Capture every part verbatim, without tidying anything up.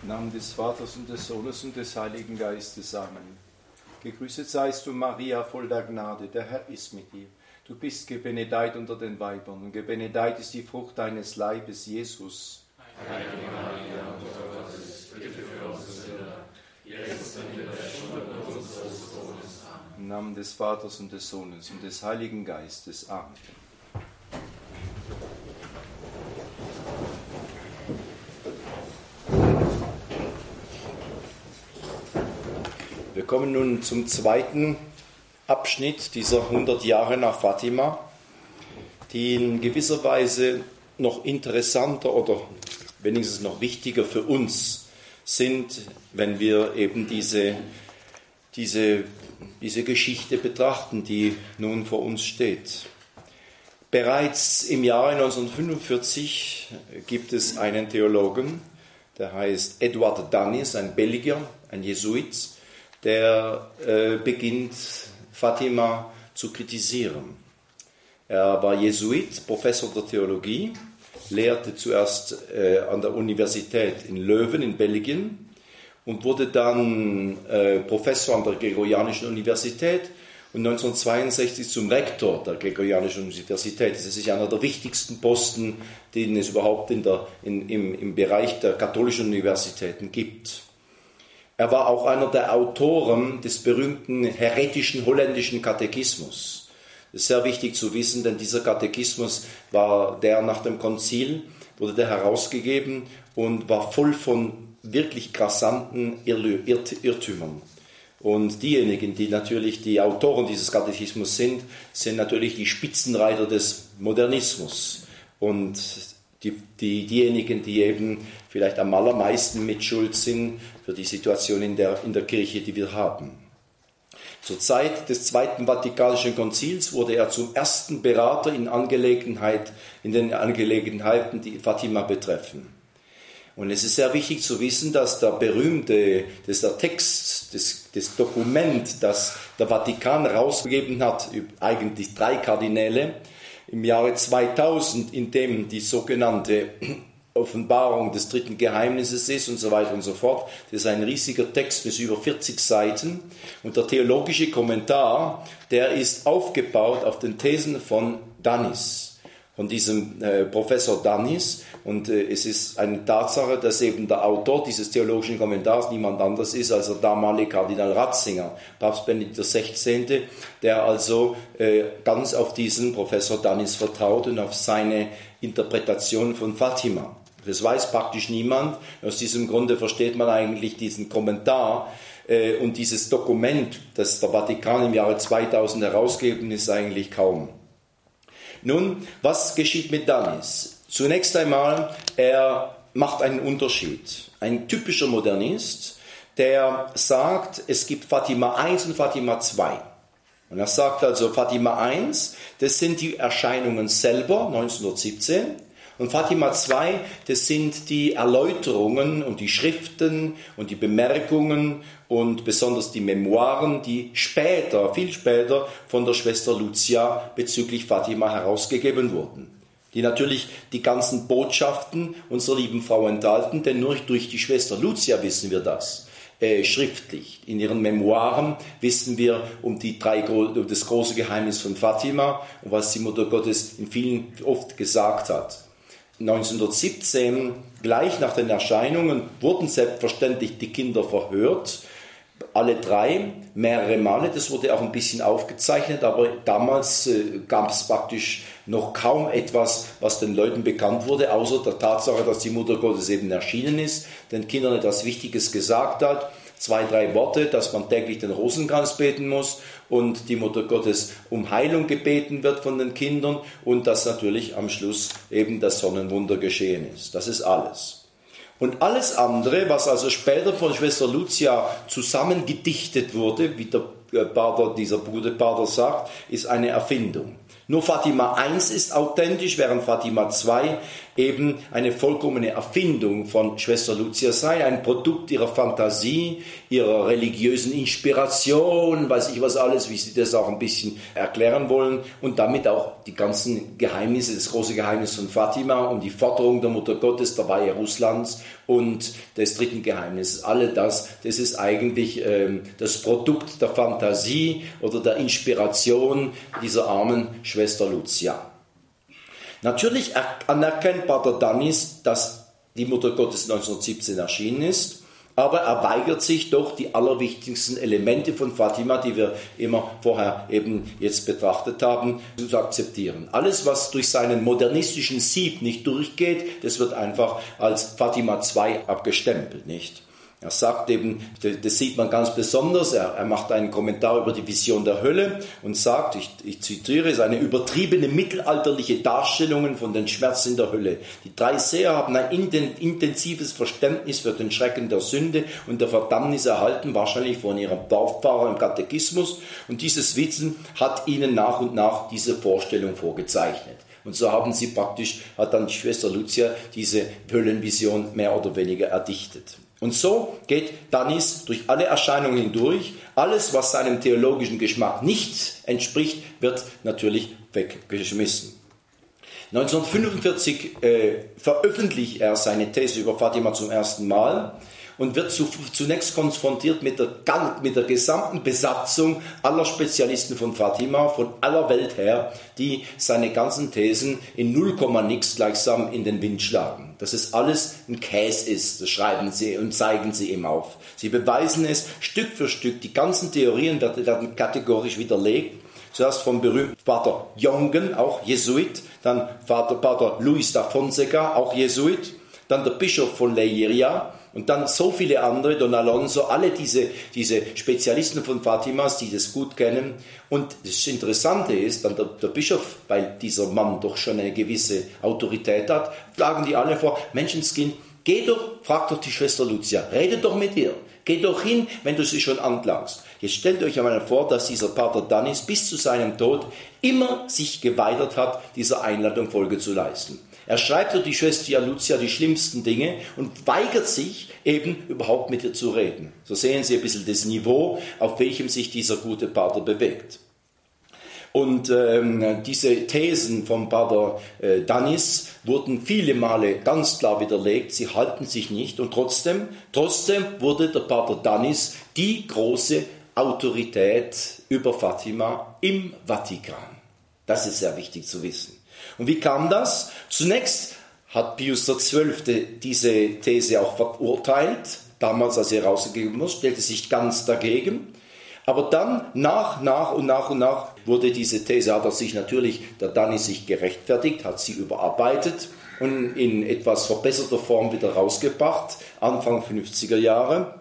Namen des Vaters und des Sohnes und des Heiligen Geistes. Amen. Gegrüßet seist du, Maria, voll der Gnade, der Herr ist mit dir. Du bist gebenedeit unter den Weibern, und gebenedeit ist die Frucht deines Leibes, Jesus. Heilige Maria, Mutter Gottes, bitte für uns Sünder, jetzt und in der Stunde unseres Todes. Amen. Im Namen des Vaters und des Sohnes und des Heiligen Geistes. Amen. Wir kommen nun zum zweiten Abschnitt dieser hundert Jahre nach Fatima, die in gewisser Weise noch interessanter oder wenigstens noch wichtiger für uns sind, wenn wir eben diese, diese, diese Geschichte betrachten, die nun vor uns steht. Bereits im Jahre neunzehnhundertfünfundvierzig gibt es einen Theologen, der heißt Edward Danis, ein Belgier, ein Jesuit, der äh, beginnt, Fatima zu kritisieren. Er war Jesuit, Professor der Theologie, lehrte zuerst äh, an der Universität in Leuven in Belgien und wurde dann äh, Professor an der Gregorianischen Universität und neunzehnhundertzweiundsechzig zum Rektor der Gregorianischen Universität. Das ist einer der wichtigsten Posten, den es überhaupt in der, in, im, im Bereich der katholischen Universitäten gibt. Er war auch einer der Autoren des berühmten häretischen holländischen Katechismus. Das ist sehr wichtig zu wissen, denn dieser Katechismus war der nach dem Konzil, wurde der herausgegeben und war voll von wirklich krassanten Irrtümern. Und diejenigen, die natürlich die Autoren dieses Katechismus sind, sind natürlich die Spitzenreiter des Modernismus. Und die, die, diejenigen, die eben vielleicht am allermeisten mitschuld sind für die Situation in der, in der Kirche, die wir haben. Zur Zeit des Zweiten Vatikanischen Konzils wurde er zum ersten Berater in, Angelegenheit, in den Angelegenheiten, die Fatima betreffen. Und es ist sehr wichtig zu wissen, dass der berühmte, dass der Text, das, das Dokument, das der Vatikan rausgegeben hat, eigentlich drei Kardinäle, im Jahre zweitausend, in dem die sogenannte Offenbarung des dritten Geheimnisses ist und so weiter und so fort. Das ist ein riesiger Text mit über vierzig Seiten. Und der theologische Kommentar, der ist aufgebaut auf den Thesen von Danis, von diesem äh, Professor Danis. Und äh, es ist eine Tatsache, dass eben der Autor dieses theologischen Kommentars niemand anders ist als der damalige Kardinal Ratzinger, Papst Benedikt der Sechzehnte, der also äh, ganz auf diesen Professor Danis vertraut und auf seine Interpretation von Fatima. Das weiß praktisch niemand. Aus diesem Grunde versteht man eigentlich diesen Kommentar äh, und dieses Dokument, das der Vatikan im Jahre zweitausend herausgegeben ist, eigentlich kaum. Nun, was geschieht mit Danis? Zunächst einmal, er macht einen Unterschied. Ein typischer Modernist, der sagt, es gibt Fatima eins und Fatima zwei. Und er sagt also, Fatima eins, das sind die Erscheinungen selber, neunzehnhundertsiebzehn. Und Fatima zwei, das sind die Erläuterungen und die Schriften und die Bemerkungen und besonders die Memoiren, die später, viel später von der Schwester Lucia bezüglich Fatima herausgegeben wurden. Die natürlich die ganzen Botschaften unserer lieben Frau enthalten, denn nur durch die Schwester Lucia wissen wir das. Äh, schriftlich. In ihren Memoiren wissen wir um, die drei, um das große Geheimnis von Fatima und was die Mutter Gottes in vielen oft gesagt hat. neunzehnhundertsiebzehn, gleich nach den Erscheinungen, wurden selbstverständlich die Kinder verhört. Alle drei, mehrere Male, das wurde auch ein bisschen aufgezeichnet, aber damals äh, gab es praktisch noch kaum etwas, was den Leuten bekannt wurde, außer der Tatsache, dass die Mutter Gottes eben erschienen ist, den Kindern etwas Wichtiges gesagt hat, zwei, drei Worte, dass man täglich den Rosenkranz beten muss und die Mutter Gottes um Heilung gebeten wird von den Kindern und dass natürlich am Schluss eben das Sonnenwunder geschehen ist. Das ist alles. Und alles andere, was also später von Schwester Lucia zusammengedichtet wurde, wie der Pater, dieser gute Pater sagt, ist eine Erfindung. Nur Fatima eins ist authentisch, während Fatima zwei eben eine vollkommene Erfindung von Schwester Lucia sei, ein Produkt ihrer Fantasie, ihrer religiösen Inspiration, weiß ich was alles, wie sie das auch ein bisschen erklären wollen und damit auch die ganzen Geheimnisse, das große Geheimnis von Fatima und die Forderung der Mutter Gottes, der Weihe Russlands und des dritten Geheimnisses. Alle das, das ist eigentlich ähm, das Produkt der Fantasie oder der Inspiration dieser armen Schwester Lucia. Natürlich anerkennt Pater Danis, dass die Mutter Gottes neunzehnhundertsiebzehn erschienen ist, aber er weigert sich doch, die allerwichtigsten Elemente von Fatima, die wir immer vorher eben jetzt betrachtet haben, zu akzeptieren. Alles, was durch seinen modernistischen Sieb nicht durchgeht, das wird einfach als Fatima zwei abgestempelt, nicht? Er sagt eben, das sieht man ganz besonders, er, er macht einen Kommentar über die Vision der Hölle und sagt, ich, ich zitiere, es ist eine übertriebene mittelalterliche Darstellung von den Schmerzen der Hölle. Die drei Seher haben ein intensives Verständnis für den Schrecken der Sünde und der Verdammnis erhalten, wahrscheinlich von ihrem Dorfpfarrer im Katechismus, und dieses Wissen hat ihnen nach und nach diese Vorstellung vorgezeichnet. Und so haben sie praktisch, hat dann die Schwester Lucia diese Höllenvision mehr oder weniger erdichtet. Und so geht Danis durch alle Erscheinungen hindurch. Alles, was seinem theologischen Geschmack nicht entspricht, wird natürlich weggeschmissen. neunzehnhundertfünfundvierzig äh, veröffentlicht er seine These über Fatima zum ersten Mal und wird zu, zunächst konfrontiert mit der, mit der gesamten Besatzung aller Spezialisten von Fatima, von aller Welt her, die seine ganzen Thesen in null Komma nix gleichsam in den Wind schlagen. Dass es alles ein Käse ist, das schreiben sie und zeigen sie ihm auf. Sie beweisen es Stück für Stück. Die ganzen Theorien werden kategorisch widerlegt. Zuerst vom berühmten Pater Jongen, auch Jesuit, dann Vater Pater Luis da Fonseca, auch Jesuit, dann der Bischof von Leiria und dann so viele andere, Don Alonso, alle diese, diese Spezialisten von Fatimas, die das gut kennen. Und das Interessante ist, dann der, der Bischof, weil dieser Mann doch schon eine gewisse Autorität hat, schlagen die alle vor, Menschenskind, geh doch, frag doch die Schwester Lucia, rede doch mit ihr. Geh doch hin, wenn du sie schon anklagst. Jetzt stellt euch einmal vor, dass dieser Pater Danis bis zu seinem Tod immer sich geweigert hat, dieser Einladung Folge zu leisten. Er schreibt durch die Schwester Lucia die schlimmsten Dinge und weigert sich eben überhaupt mit ihr zu reden. So sehen Sie ein bisschen das Niveau, auf welchem sich dieser gute Pater bewegt. Und ähm, diese Thesen von Pater äh, Danis wurden viele Male ganz klar widerlegt, sie halten sich nicht und trotzdem, trotzdem wurde der Pater Danis die große Autorität über Fatima im Vatikan. Das ist sehr wichtig zu wissen. Und wie kam das? Zunächst hat Pius der Zwölfte diese These auch verurteilt, damals als er rausgegeben ist, stellte sich ganz dagegen. Aber dann, nach, nach und nach und nach, wurde diese These, hat er sich natürlich, der Danis sich gerechtfertigt, hat sie überarbeitet und in etwas verbesserter Form wieder rausgebracht, Anfang fünfziger Jahre.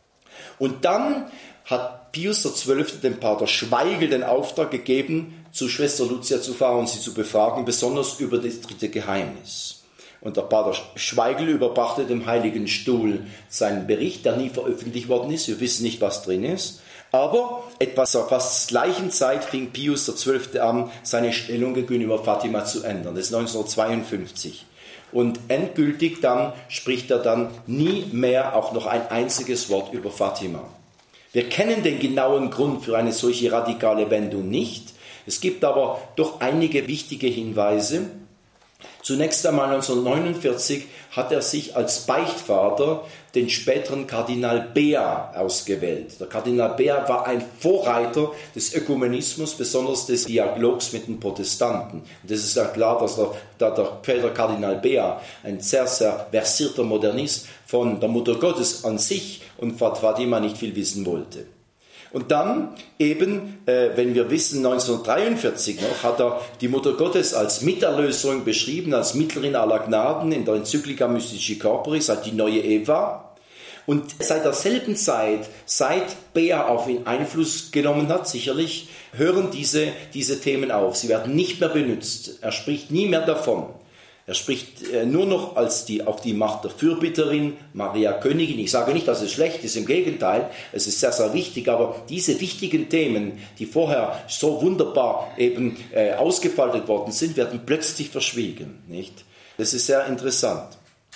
Und dann hat Pius der Zwölfte dem Pater Schweigel den Auftrag gegeben, zu Schwester Lucia zu fahren und sie zu befragen, besonders über das dritte Geheimnis. Und der Pater Schweigel überbrachte dem Heiligen Stuhl seinen Bericht, der nie veröffentlicht worden ist. Wir wissen nicht, was drin ist. Aber etwas zur fast gleichen Zeit fing Pius der Zwölfte an, seine Stellung gegenüber Fatima zu ändern. Das ist neunzehnhundertzweiundfünfzig. Und endgültig dann spricht er dann nie mehr auch noch ein einziges Wort über Fatima. Wir kennen den genauen Grund für eine solche radikale Wendung nicht. Es gibt aber doch einige wichtige Hinweise. Zunächst einmal neunzehnhundertneunundvierzig hat er sich als Beichtvater den späteren Kardinal Bea ausgewählt. Der Kardinal Bea war ein Vorreiter des Ökumenismus, besonders des Dialogs mit den Protestanten. Und das ist ja klar, dass der, der, der Kardinal Bea, ein sehr, sehr versierter Modernist, von der Mutter Gottes an sich und von Fatima nicht viel wissen wollte. Und dann eben, äh, wenn wir wissen, neunzehnhundertdreiundvierzig noch, hat er die Mutter Gottes als Miterlöserin beschrieben, als Mittlerin aller Gnaden in der Enzyklika Mystici Corporis, als die neue Eva. Und seit derselben Zeit, seit Bea auf ihn Einfluss genommen hat, sicherlich, hören diese, diese Themen auf. Sie werden nicht mehr benutzt. Er spricht nie mehr davon. Er spricht äh, nur noch als die, auf die Macht der Fürbitterin, Maria Königin. Ich sage nicht, dass es schlecht ist, im Gegenteil, es ist sehr, sehr wichtig, aber diese wichtigen Themen, die vorher so wunderbar eben äh, ausgefaltet worden sind, werden plötzlich verschwiegen, nicht? Das ist sehr interessant.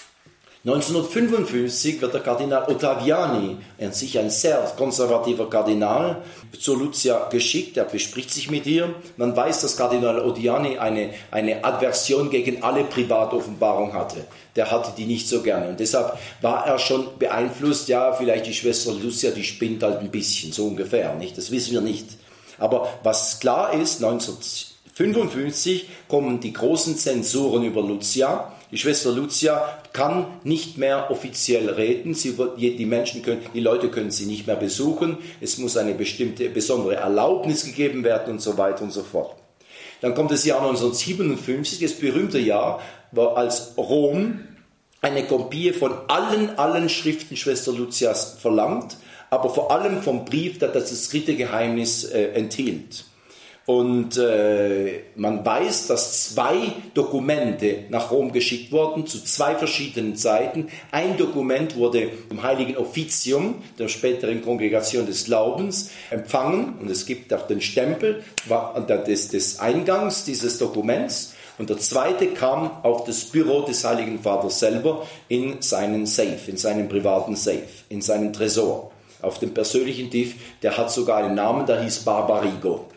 neunzehnhundertfünfundfünfzig wird der Kardinal Ottaviani, an sich ein sehr konservativer Kardinal, zur Lucia geschickt. Er bespricht sich mit ihr. Man weiß, dass Kardinal Ottaviani eine, eine Aversion gegen alle Privatoffenbarung hatte. Der hatte die nicht so gerne. Und deshalb war er schon beeinflusst, ja, vielleicht die Schwester Lucia, die spinnt halt ein bisschen, so ungefähr, nicht? Das wissen wir nicht. Aber was klar ist, neunzehnhundertfünfundfünfzig kommen die großen Zensuren über Lucia. Die Schwester Lucia kann nicht mehr offiziell reden. Sie, die Menschen können, die Leute können sie nicht mehr besuchen. Es muss eine bestimmte, besondere Erlaubnis gegeben werden und so weiter und so fort. Dann kommt das Jahr neunzehnhundertsiebenundfünfzig, das berühmte Jahr, als Rom eine Kopie von allen, allen Schriften Schwester Lucias verlangt, aber vor allem vom Brief, der das dritte Geheimnis äh, enthielt. Und äh, man weiß, dass zwei Dokumente nach Rom geschickt wurden, zu zwei verschiedenen Zeiten. Ein Dokument wurde im Heiligen Offizium, der späteren Kongregation des Glaubens, empfangen. Und es gibt auch den Stempel des, des Eingangs dieses Dokuments. Und der zweite kam auf das Büro des Heiligen Vaters selber in seinen Safe, in seinen privaten Safe, in seinen Tresor. Auf dem persönlichen Tisch, der hat sogar einen Namen, der hieß Barbarigo.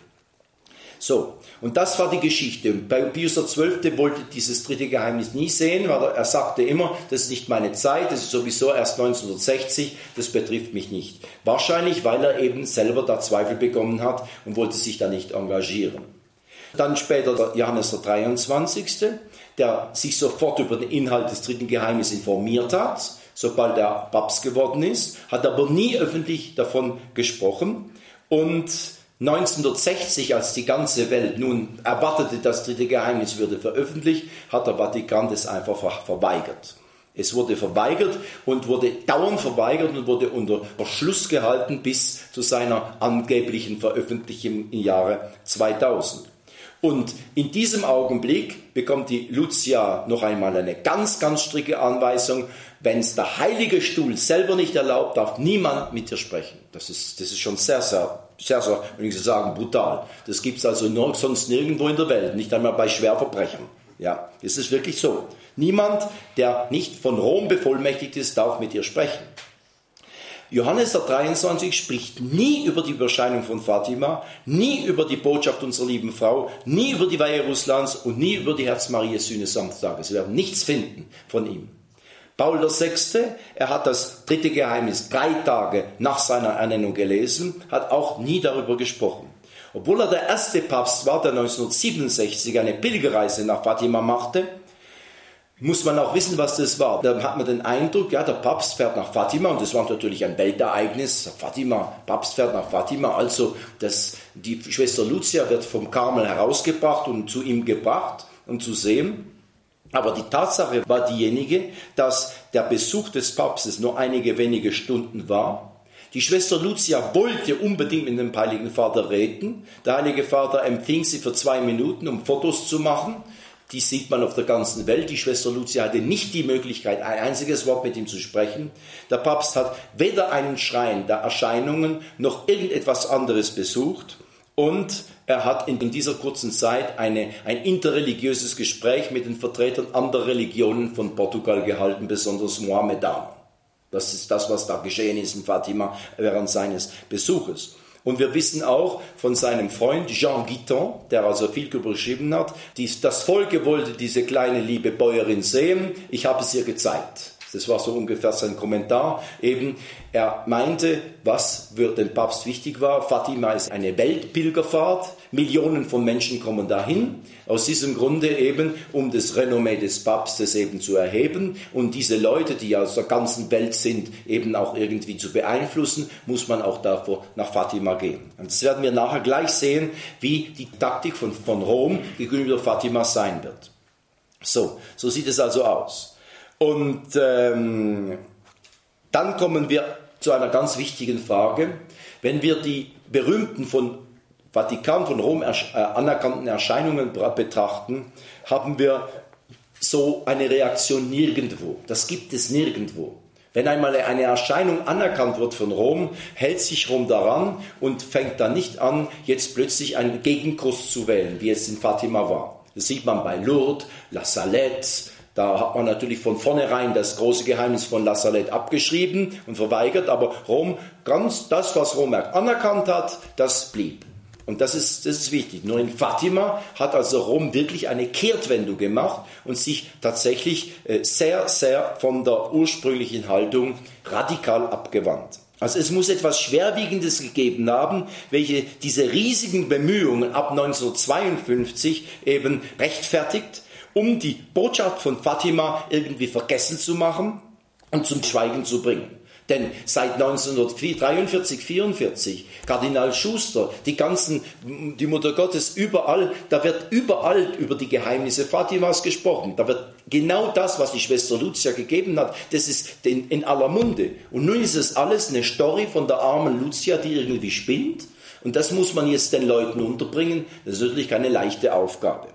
So, und das war die Geschichte. Und Pius der Zwölfte wollte dieses dritte Geheimnis nie sehen, weil er, er sagte immer, das ist nicht meine Zeit, das ist sowieso erst neunzehnhundertsechzig, das betrifft mich nicht. Wahrscheinlich, weil er eben selber da Zweifel bekommen hat und wollte sich da nicht engagieren. Dann später der Johannes der dreiundzwanzigste, der sich sofort über den Inhalt des dritten Geheimnisses informiert hat, sobald er Papst geworden ist, hat aber nie öffentlich davon gesprochen. Und neunzehnhundertsechzig, als die ganze Welt nun erwartete, das dritte Geheimnis würde veröffentlicht, hat der Vatikan das einfach verweigert. Es wurde verweigert und wurde dauernd verweigert und wurde unter Verschluss gehalten bis zu seiner angeblichen Veröffentlichung im Jahre zweitausend. Und in diesem Augenblick bekommt die Lucia noch einmal eine ganz, ganz strikte Anweisung: Wenn es der Heilige Stuhl selber nicht erlaubt, darf niemand mit dir sprechen. Das ist, das ist schon sehr, sehr, sehr, sehr, wenn ich so sagen, brutal. Das gibt es also nur, sonst nirgendwo in der Welt, nicht einmal bei Schwerverbrechern. Ja, das ist wirklich so. Niemand, der nicht von Rom bevollmächtigt ist, darf mit dir sprechen. Johannes der dreiundzwanzigste spricht nie über die Überscheinung von Fatima, nie über die Botschaft unserer lieben Frau, nie über die Weihe Russlands und nie über die Herz-Maria-Sühne Samstages. Wir werden nichts finden von ihm. Paul der Sechste, er hat das dritte Geheimnis drei Tage nach seiner Ernennung gelesen, hat auch nie darüber gesprochen. Obwohl er der erste Papst war, der neunzehnhundertsiebenundsechzig eine Pilgerreise nach Fatima machte, muss man auch wissen, was das war. Da hat man den Eindruck, ja, der Papst fährt nach Fatima, und das war natürlich ein Weltereignis. Fatima, Papst fährt nach Fatima, also das, die Schwester Lucia wird vom Karmel herausgebracht und zu ihm gebracht, um zu sehen. Aber die Tatsache war diejenige, dass der Besuch des Papstes nur einige wenige Stunden war. Die Schwester Lucia wollte unbedingt mit dem Heiligen Vater reden. Der Heilige Vater empfing sie für zwei Minuten, um Fotos zu machen. Die sieht man auf der ganzen Welt. Die Schwester Lucia hatte nicht die Möglichkeit, ein einziges Wort mit ihm zu sprechen. Der Papst hat weder einen Schrein der Erscheinungen noch irgendetwas anderes besucht. Und er hat in dieser kurzen Zeit eine, ein interreligiöses Gespräch mit den Vertretern anderer Religionen von Portugal gehalten, besonders Mohammedaner. Das ist das, was da geschehen ist in Fatima während seines Besuches. Und wir wissen auch von seinem Freund Jean Guiton, der also viel darüber geschrieben hat, dies, das Volk wollte diese kleine liebe Bäuerin sehen, ich habe es ihr gezeigt. Das war so ungefähr sein Kommentar. Eben, er meinte, was für den Papst wichtig war. Fatima ist eine Weltpilgerfahrt. Millionen von Menschen kommen dahin. Aus diesem Grunde eben, um das Renommee des Papstes eben zu erheben. Und diese Leute, die aus der ganzen Welt sind, eben auch irgendwie zu beeinflussen, muss man auch davor nach Fatima gehen. Und das werden wir nachher gleich sehen, wie die Taktik von, von Rom gegenüber Fatima sein wird. So, so sieht es also aus. Und ähm, dann kommen wir zu einer ganz wichtigen Frage. Wenn wir die berühmten von Vatikan, von Rom ersch- äh, anerkannten Erscheinungen betrachten, haben wir so eine Reaktion nirgendwo. Das gibt es nirgendwo. Wenn einmal eine Erscheinung anerkannt wird von Rom, hält sich Rom daran und fängt dann nicht an, jetzt plötzlich einen Gegenkurs zu wählen, wie es in Fatima war. Das sieht man bei Lourdes, La Salette. Da hat man natürlich von vornherein das große Geheimnis von La Salette abgeschrieben und verweigert, aber Rom, ganz das, was Rom anerkannt hat, das blieb. Und das ist, das ist wichtig. Nur in Fatima hat also Rom wirklich eine Kehrtwendung gemacht und sich tatsächlich sehr, sehr von der ursprünglichen Haltung radikal abgewandt. Also es muss etwas Schwerwiegendes gegeben haben, welche diese riesigen Bemühungen ab neunzehnhundertzweiundfünfzig eben rechtfertigt, um die Botschaft von Fatima irgendwie vergessen zu machen und zum Schweigen zu bringen. Denn seit neunzehnhundertdreiundvierzig, vierundvierzig, Kardinal Schuster, die ganzen, die Mutter Gottes, überall, da wird überall über die Geheimnisse Fatimas gesprochen. Da wird genau das, was die Schwester Lucia gegeben hat, das ist in, in aller Munde. Und nun ist es alles eine Story von der armen Lucia, die irgendwie spinnt. Und das muss man jetzt den Leuten unterbringen. Das ist natürlich keine leichte Aufgabe.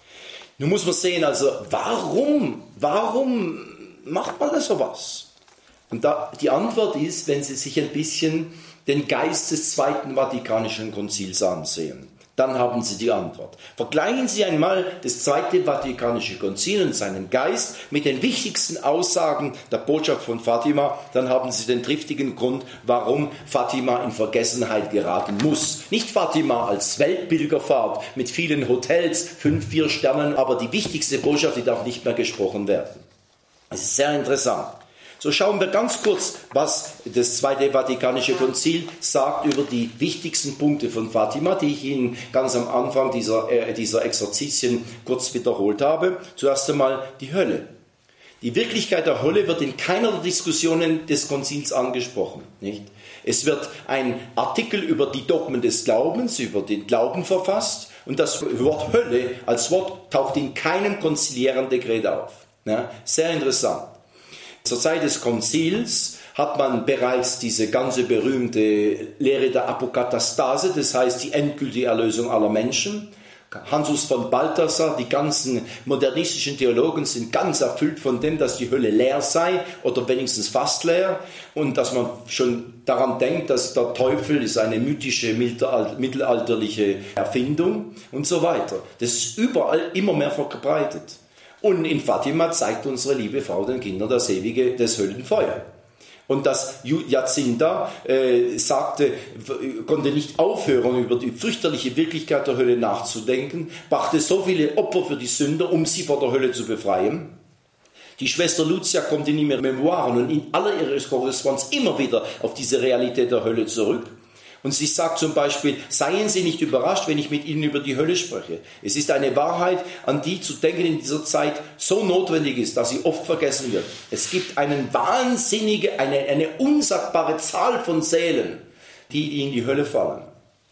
Nun muss man sehen, also warum, warum macht man da sowas? Und da, die Antwort ist, wenn Sie sich ein bisschen den Geist des Zweiten Vatikanischen Konzils ansehen, dann haben Sie die Antwort. Vergleichen Sie einmal das Zweite Vatikanische Konzil und seinen Geist mit den wichtigsten Aussagen der Botschaft von Fatima, dann haben Sie den triftigen Grund, warum Fatima in Vergessenheit geraten muss. Nicht Fatima als Weltpilgerfahrt mit vielen Hotels, fünf, vier Sternen, aber die wichtigste Botschaft, die darf nicht mehr gesprochen werden. Das ist sehr interessant. So schauen wir ganz kurz, was das Zweite Vatikanische Konzil sagt über die wichtigsten Punkte von Fatima, die ich Ihnen ganz am Anfang dieser, äh, dieser Exerzitien kurz wiederholt habe. Zuerst einmal die Hölle. Die Wirklichkeit der Hölle wird in keiner der Diskussionen des Konzils angesprochen. Nicht? Es wird ein Artikel über die Dogmen des Glaubens, über den Glauben verfasst und das Wort Hölle als Wort taucht in keinem konziliären Dekret auf. Ja? Sehr interessant. Zur Zeit des Konzils hat man bereits diese ganze berühmte Lehre der Apokatastase, das heißt die endgültige Erlösung aller Menschen. Hansus von Balthasar, die ganzen modernistischen Theologen sind ganz erfüllt von dem, dass die Hölle leer sei oder wenigstens fast leer und dass man schon daran denkt, dass der Teufel ist eine mythische, mittelalterliche Erfindung und so weiter. Das ist überall immer mehr verbreitet. Und in Fatima zeigt unsere liebe Frau den Kindern das ewige, das Höllenfeuer. Und dass Jacinta äh, sagte, konnte nicht aufhören, über die fürchterliche Wirklichkeit der Hölle nachzudenken, brachte so viele Opfer für die Sünder, um sie vor der Hölle zu befreien. Die Schwester Lucia kommt in ihren Memoiren und in aller ihrer Korrespondenz immer wieder auf diese Realität der Hölle zurück. Und sie sagt zum Beispiel, seien Sie nicht überrascht, wenn ich mit Ihnen über die Hölle spreche. Es ist eine Wahrheit, an die zu denken in dieser Zeit so notwendig ist, dass sie oft vergessen wird. Es gibt eine wahnsinnige, eine, eine unsagbare Zahl von Seelen, die in die Hölle fallen.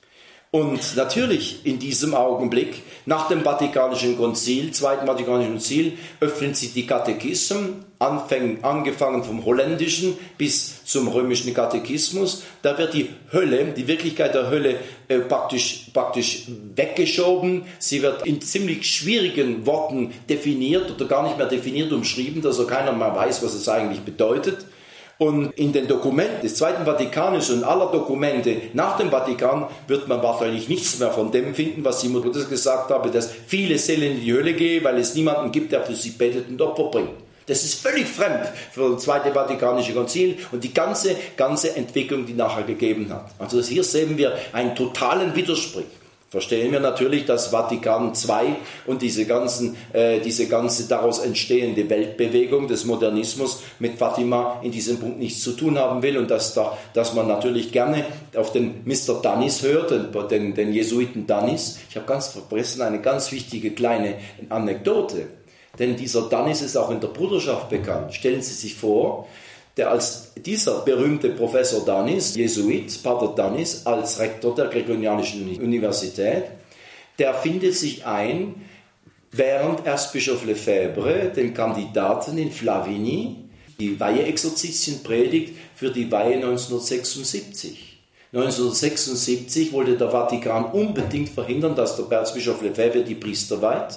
Und natürlich in diesem Augenblick, nach dem Vatikanischen Konzil, Zweiten Vatikanischen Konzil, öffnen sie die Katechismen, anfäng, angefangen vom Holländischen bis zum römischen Katechismus. Da wird die Hölle, die Wirklichkeit der Hölle äh, praktisch, praktisch weggeschoben. Sie wird in ziemlich schwierigen Worten definiert oder gar nicht mehr definiert, umschrieben, dass also keiner mehr weiß, was es eigentlich bedeutet. Und in den Dokumenten des Zweiten Vatikanischen und aller Dokumente nach dem Vatikan wird man wahrscheinlich nichts mehr von dem finden, was die Mutter Gottes gesagt habe, dass viele Seelen in die Hölle gehen, weil es niemanden gibt, der für sie betet und Opfer bringt. Das ist völlig fremd für das Zweite Vatikanische Konzil und die ganze, ganze Entwicklung, die nachher gegeben hat. Also hier sehen wir einen totalen Widerspruch. Verstehen wir natürlich, dass Vatikan zwei und diese, ganzen, äh, diese ganze daraus entstehende Weltbewegung des Modernismus mit Fatima in diesem Punkt nichts zu tun haben will und dass, da, dass man natürlich gerne auf den Mister Danis hört, den, den, den Jesuiten Danis. Ich habe ganz vergessen eine ganz wichtige kleine Anekdote, denn dieser Danis ist auch in der Bruderschaft bekannt. Stellen Sie sich vor, der als dieser berühmte Professor Danis, Jesuit, Pater Danis, als Rektor der Gregorianischen Universität, der findet sich ein, während Erzbischof Lefebvre den Kandidaten in Flavigny die Weiheexerzitien predigt für die Weihe neunzehnhundertsechsundsiebzig. neunzehnhundertsechsundsiebzig wollte der Vatikan unbedingt verhindern, dass der Erzbischof Lefebvre die Priester weiht.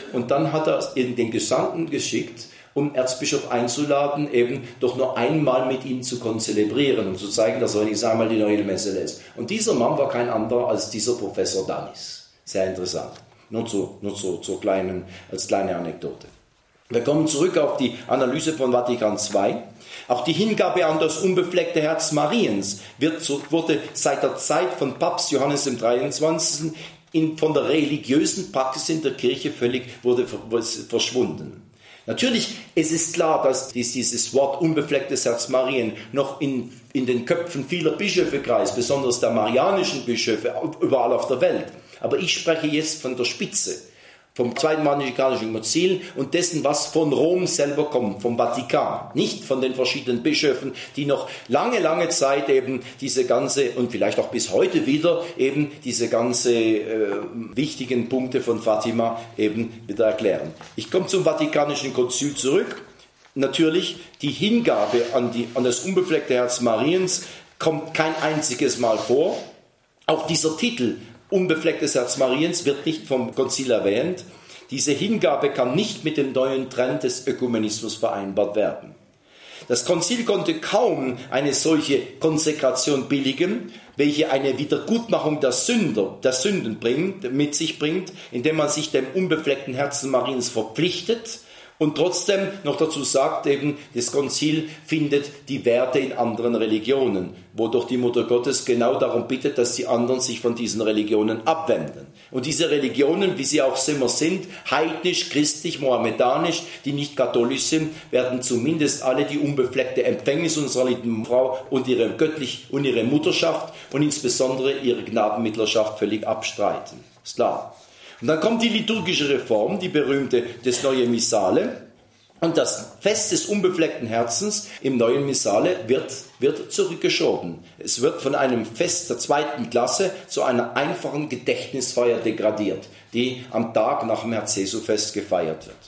Und dann hat er den Gesandten geschickt, um Erzbischof einzuladen, eben doch nur einmal mit ihm zu konzelebrieren, um zu zeigen, dass er nicht einmal die neue Messe lässt. Und dieser Mann war kein anderer als dieser Professor Danis. Sehr interessant. Nur, zu, nur zu, zur kleinen, als kleine Anekdote. Wir kommen zurück auf die Analyse von Vatikan zwei. Auch die Hingabe an das unbefleckte Herz Mariens wird, wurde seit der Zeit von Papst Johannes dem dreiundzwanzigsten In, von der religiösen Praxis in der Kirche völlig wurde verschwunden. Natürlich, es ist klar, dass dieses Wort unbeflecktes Herz Marien noch in, in den Köpfen vieler Bischöfe kreist, besonders der marianischen Bischöfe überall auf der Welt. Aber ich spreche jetzt von der Spitze, vom Zweiten Vatikanischen Konzil und dessen, was von Rom selber kommt, vom Vatikan. Nicht von den verschiedenen Bischöfen, die noch lange, lange Zeit eben diese ganze, und vielleicht auch bis heute wieder, eben diese ganze äh, wichtigen Punkte von Fatima eben wieder erklären. Ich komme zum Vatikanischen Konzil zurück. Natürlich, die Hingabe an, die, an das unbefleckte Herz Mariens kommt kein einziges Mal vor. Auch dieser Titel, Unbeflecktes Herz Mariens, wird nicht vom Konzil erwähnt. Diese Hingabe kann nicht mit dem neuen Trend des Ökumenismus vereinbart werden. Das Konzil konnte kaum eine solche Konsekration billigen, welche eine Wiedergutmachung der Sünder, der Sünden bringt, mit sich bringt, indem man sich dem unbefleckten Herzen Mariens verpflichtet und trotzdem noch dazu sagt, eben, das Konzil findet die Werte in anderen Religionen, wodurch die Mutter Gottes genau darum bittet, dass die anderen sich von diesen Religionen abwenden. Und diese Religionen, wie sie auch immer sind, heidnisch, christlich, mohammedanisch, die nicht katholisch sind, werden zumindest alle die unbefleckte Empfängnis unserer lieben Frau und ihre göttlich und ihre Mutterschaft und insbesondere ihre Gnadenmittlerschaft völlig abstreiten. Ist klar. Und dann kommt die liturgische Reform, die berühmte des Neuen Missale. Und das Fest des unbefleckten Herzens im Neuen Missale wird, wird zurückgeschoben. Es wird von einem Fest der zweiten Klasse zu einer einfachen Gedächtnisfeier degradiert, die am Tag nach dem Herz-Jesu-Fest gefeiert wird.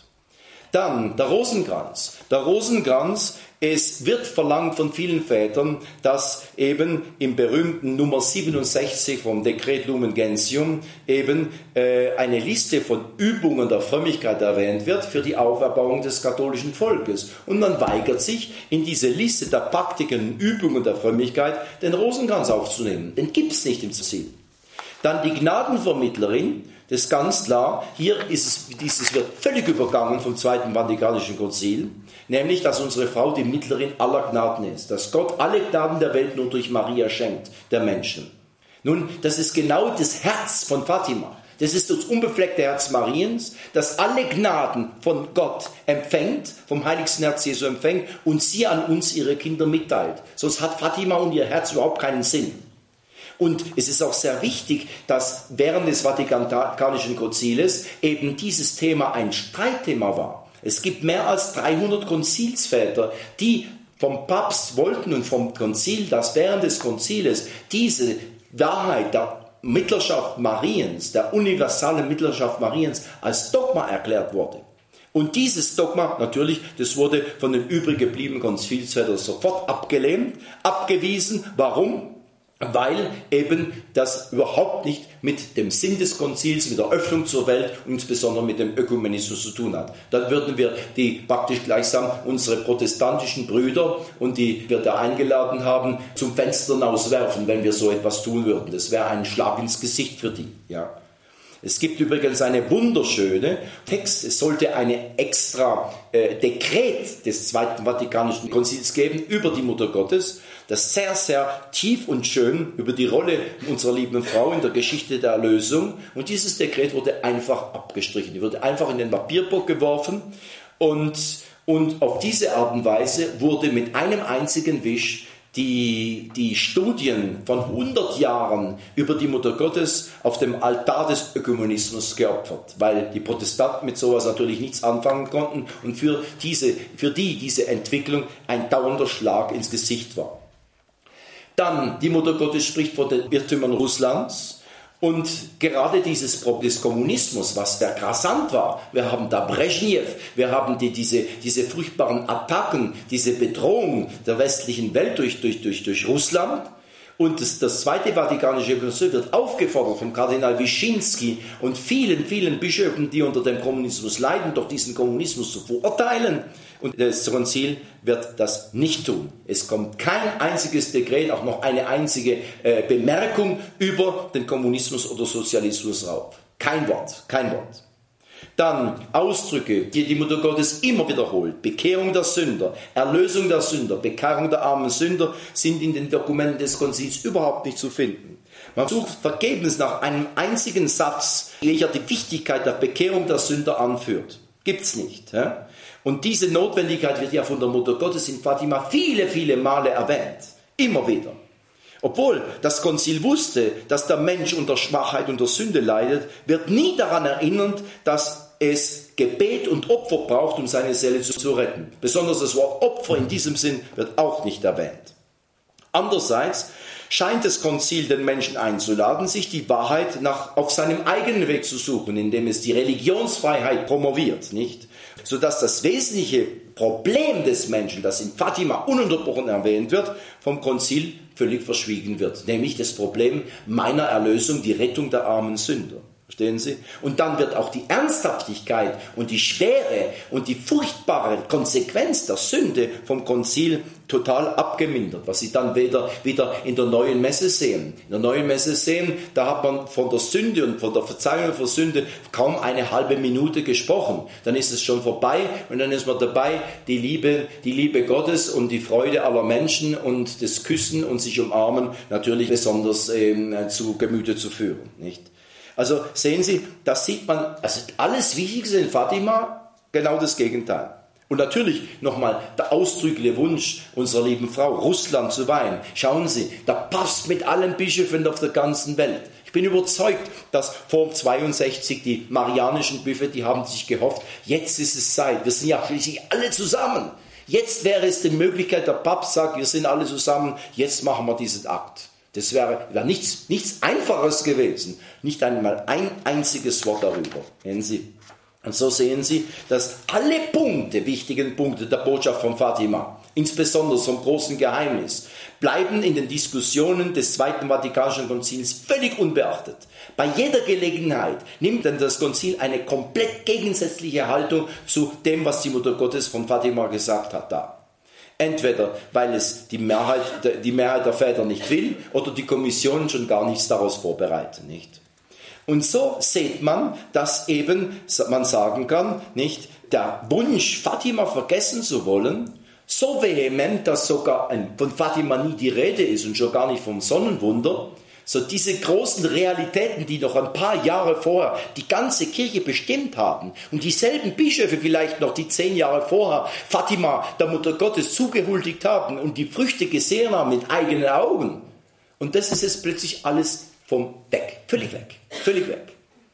Dann der Rosenkranz. Der Rosenkranz, es wird verlangt von vielen Vätern, dass eben im berühmten Nummer siebenundsechzig vom Dekret Lumen Gentium eben äh, eine Liste von Übungen der Frömmigkeit erwähnt wird für die Auferbauung des katholischen Volkes. Und man weigert sich, in diese Liste der Praktiken und Übungen der Frömmigkeit den Rosenkranz aufzunehmen. Den gibt es nicht im Ziel. Dann die Gnadenvermittlerin, das ist ganz klar, hier ist es, dieses wird völlig übergangen vom Zweiten Vatikanischen Konzil, nämlich, dass unsere Frau die Mittlerin aller Gnaden ist, dass Gott alle Gnaden der Welt nur durch Maria schenkt, der Menschen. Nun, das ist genau das Herz von Fatima. Das ist das unbefleckte Herz Mariens, das alle Gnaden von Gott empfängt, vom heiligsten Herz Jesu empfängt und sie an uns, ihre Kinder, mitteilt. Sonst hat Fatima und ihr Herz überhaupt keinen Sinn. Und es ist auch sehr wichtig, dass während des Vatikanischen Konziles eben dieses Thema ein Streitthema war. Es gibt mehr als dreihundert Konzilsväter, die vom Papst wollten und vom Konzil, dass während des Konziles diese Wahrheit der Mittlerschaft Mariens, der universalen Mittlerschaft Mariens als Dogma erklärt wurde. Und dieses Dogma, natürlich, das wurde von den übrig gebliebenen Konzilsvätern sofort abgelehnt, abgewiesen. Warum? Weil eben das überhaupt nicht mit dem Sinn des Konzils, mit der Öffnung zur Welt und insbesondere mit dem Ökumenismus zu tun hat. Dann würden wir die praktisch gleichsam unsere protestantischen Brüder und die wir da eingeladen haben, zum Fenster hinauswerfen, wenn wir so etwas tun würden. Das wäre ein Schlag ins Gesicht für die. Ja. Es gibt übrigens eine wunderschöne Text, es sollte eine extra äh, Dekret des Zweiten Vatikanischen Konzils geben über die Mutter Gottes, das sehr, sehr tief und schön über die Rolle unserer lieben Frau in der Geschichte der Erlösung, und dieses Dekret wurde einfach abgestrichen, wurde einfach in den Papierbock geworfen und, und auf diese Art und Weise wurde mit einem einzigen Wisch Die, die Studien von hundert Jahren über die Mutter Gottes auf dem Altar des Ökumenismus geopfert, weil die Protestanten mit sowas natürlich nichts anfangen konnten und für, diese, für die diese Entwicklung ein dauernder Schlag ins Gesicht war. Dann, die Mutter Gottes spricht von den Irrtümern Russlands. Und gerade dieses Problem des Kommunismus, was sehr rasant war, wir haben da Brezhnev, wir haben die, diese, diese furchtbaren Attacken, diese Bedrohung der westlichen Welt durch, durch, durch, durch Russland. Und das, das Zweite Vatikanische Konzil wird aufgefordert vom Kardinal Wyszynski und vielen, vielen Bischöfen, die unter dem Kommunismus leiden, doch diesen Kommunismus zu verurteilen. Und das Konzil wird das nicht tun. Es kommt kein einziges Dekret, auch noch eine einzige äh, Bemerkung über den Kommunismus oder Sozialismus rauf. Kein Wort, kein Wort. Dann Ausdrücke, die die Mutter Gottes immer wiederholt. Bekehrung der Sünder, Erlösung der Sünder, Bekehrung der armen Sünder sind in den Dokumenten des Konzils überhaupt nicht zu finden. Man sucht vergebens nach einem einzigen Satz, welcher die Wichtigkeit der Bekehrung der Sünder anführt. Gibt's nicht. Ja? Und diese Notwendigkeit wird ja von der Mutter Gottes in Fatima viele, viele Male erwähnt. Immer wieder. Obwohl das Konzil wusste, dass der Mensch unter Schwachheit und der Sünde leidet, wird nie daran erinnert, dass es Gebet und Opfer braucht, um seine Seele zu retten. Besonders das Wort Opfer in diesem Sinn wird auch nicht erwähnt. Andererseits scheint das Konzil den Menschen einzuladen, sich die Wahrheit nach, auf seinem eigenen Weg zu suchen, indem es die Religionsfreiheit promoviert, nicht? Sodass das wesentliche Problem des Menschen, das in Fatima ununterbrochen erwähnt wird, vom Konzil völlig verschwiegen wird. Nämlich das Problem meiner Erlösung, die Rettung der armen Sünder. Verstehen Sie? Und dann wird auch die Ernsthaftigkeit und die Schwere und die furchtbare Konsequenz der Sünde vom Konzil total abgemindert, was Sie dann wieder, wieder in der neuen Messe sehen. In der neuen Messe sehen, da hat man von der Sünde und von der Verzeihung für Sünde kaum eine halbe Minute gesprochen. Dann ist es schon vorbei und dann ist man dabei, die Liebe, die Liebe Gottes und die Freude aller Menschen und das Küssen und sich umarmen natürlich besonders ähm, zu Gemüte zu führen, nicht? Also sehen Sie, das sieht man, also alles Wichtigste in Fatima, genau das Gegenteil. Und natürlich nochmal der ausdrückliche Wunsch unserer lieben Frau, Russland zu weihen. Schauen Sie, da passt mit allen Bischöfen auf der ganzen Welt. Ich bin überzeugt, dass vor zweiundsechzig die marianischen Bischöfe, die haben sich gehofft, jetzt ist es Zeit, wir sind ja schließlich alle zusammen. Jetzt wäre es die Möglichkeit, der Papst sagt, wir sind alle zusammen, jetzt machen wir diesen Akt. Das wäre, wäre nichts, nichts Einfaches gewesen. Nicht einmal ein einziges Wort darüber. Sehen Sie? Und so sehen Sie, dass alle Punkte, wichtigen Punkte der Botschaft von Fatima, insbesondere vom großen Geheimnis, bleiben in den Diskussionen des Zweiten Vatikanischen Konzils völlig unbeachtet. Bei jeder Gelegenheit nimmt dann das Konzil eine komplett gegensätzliche Haltung zu dem, was die Mutter Gottes von Fatima gesagt hat da. Entweder weil es die Mehrheit, die Mehrheit der Väter nicht will oder die Kommission schon gar nichts daraus vorbereitet, nicht? Und so sieht man, dass eben man sagen kann, nicht, der Wunsch, Fatima vergessen zu wollen, so vehement, dass sogar von Fatima nie die Rede ist und schon gar nicht vom Sonnenwunder, so diese großen Realitäten, die noch ein paar Jahre vorher die ganze Kirche bestimmt haben und dieselben Bischöfe vielleicht noch die zehn Jahre vorher Fatima, der Mutter Gottes, zugehuldigt haben und die Früchte gesehen haben mit eigenen Augen. Und das ist jetzt plötzlich alles vom weg, völlig weg, völlig weg.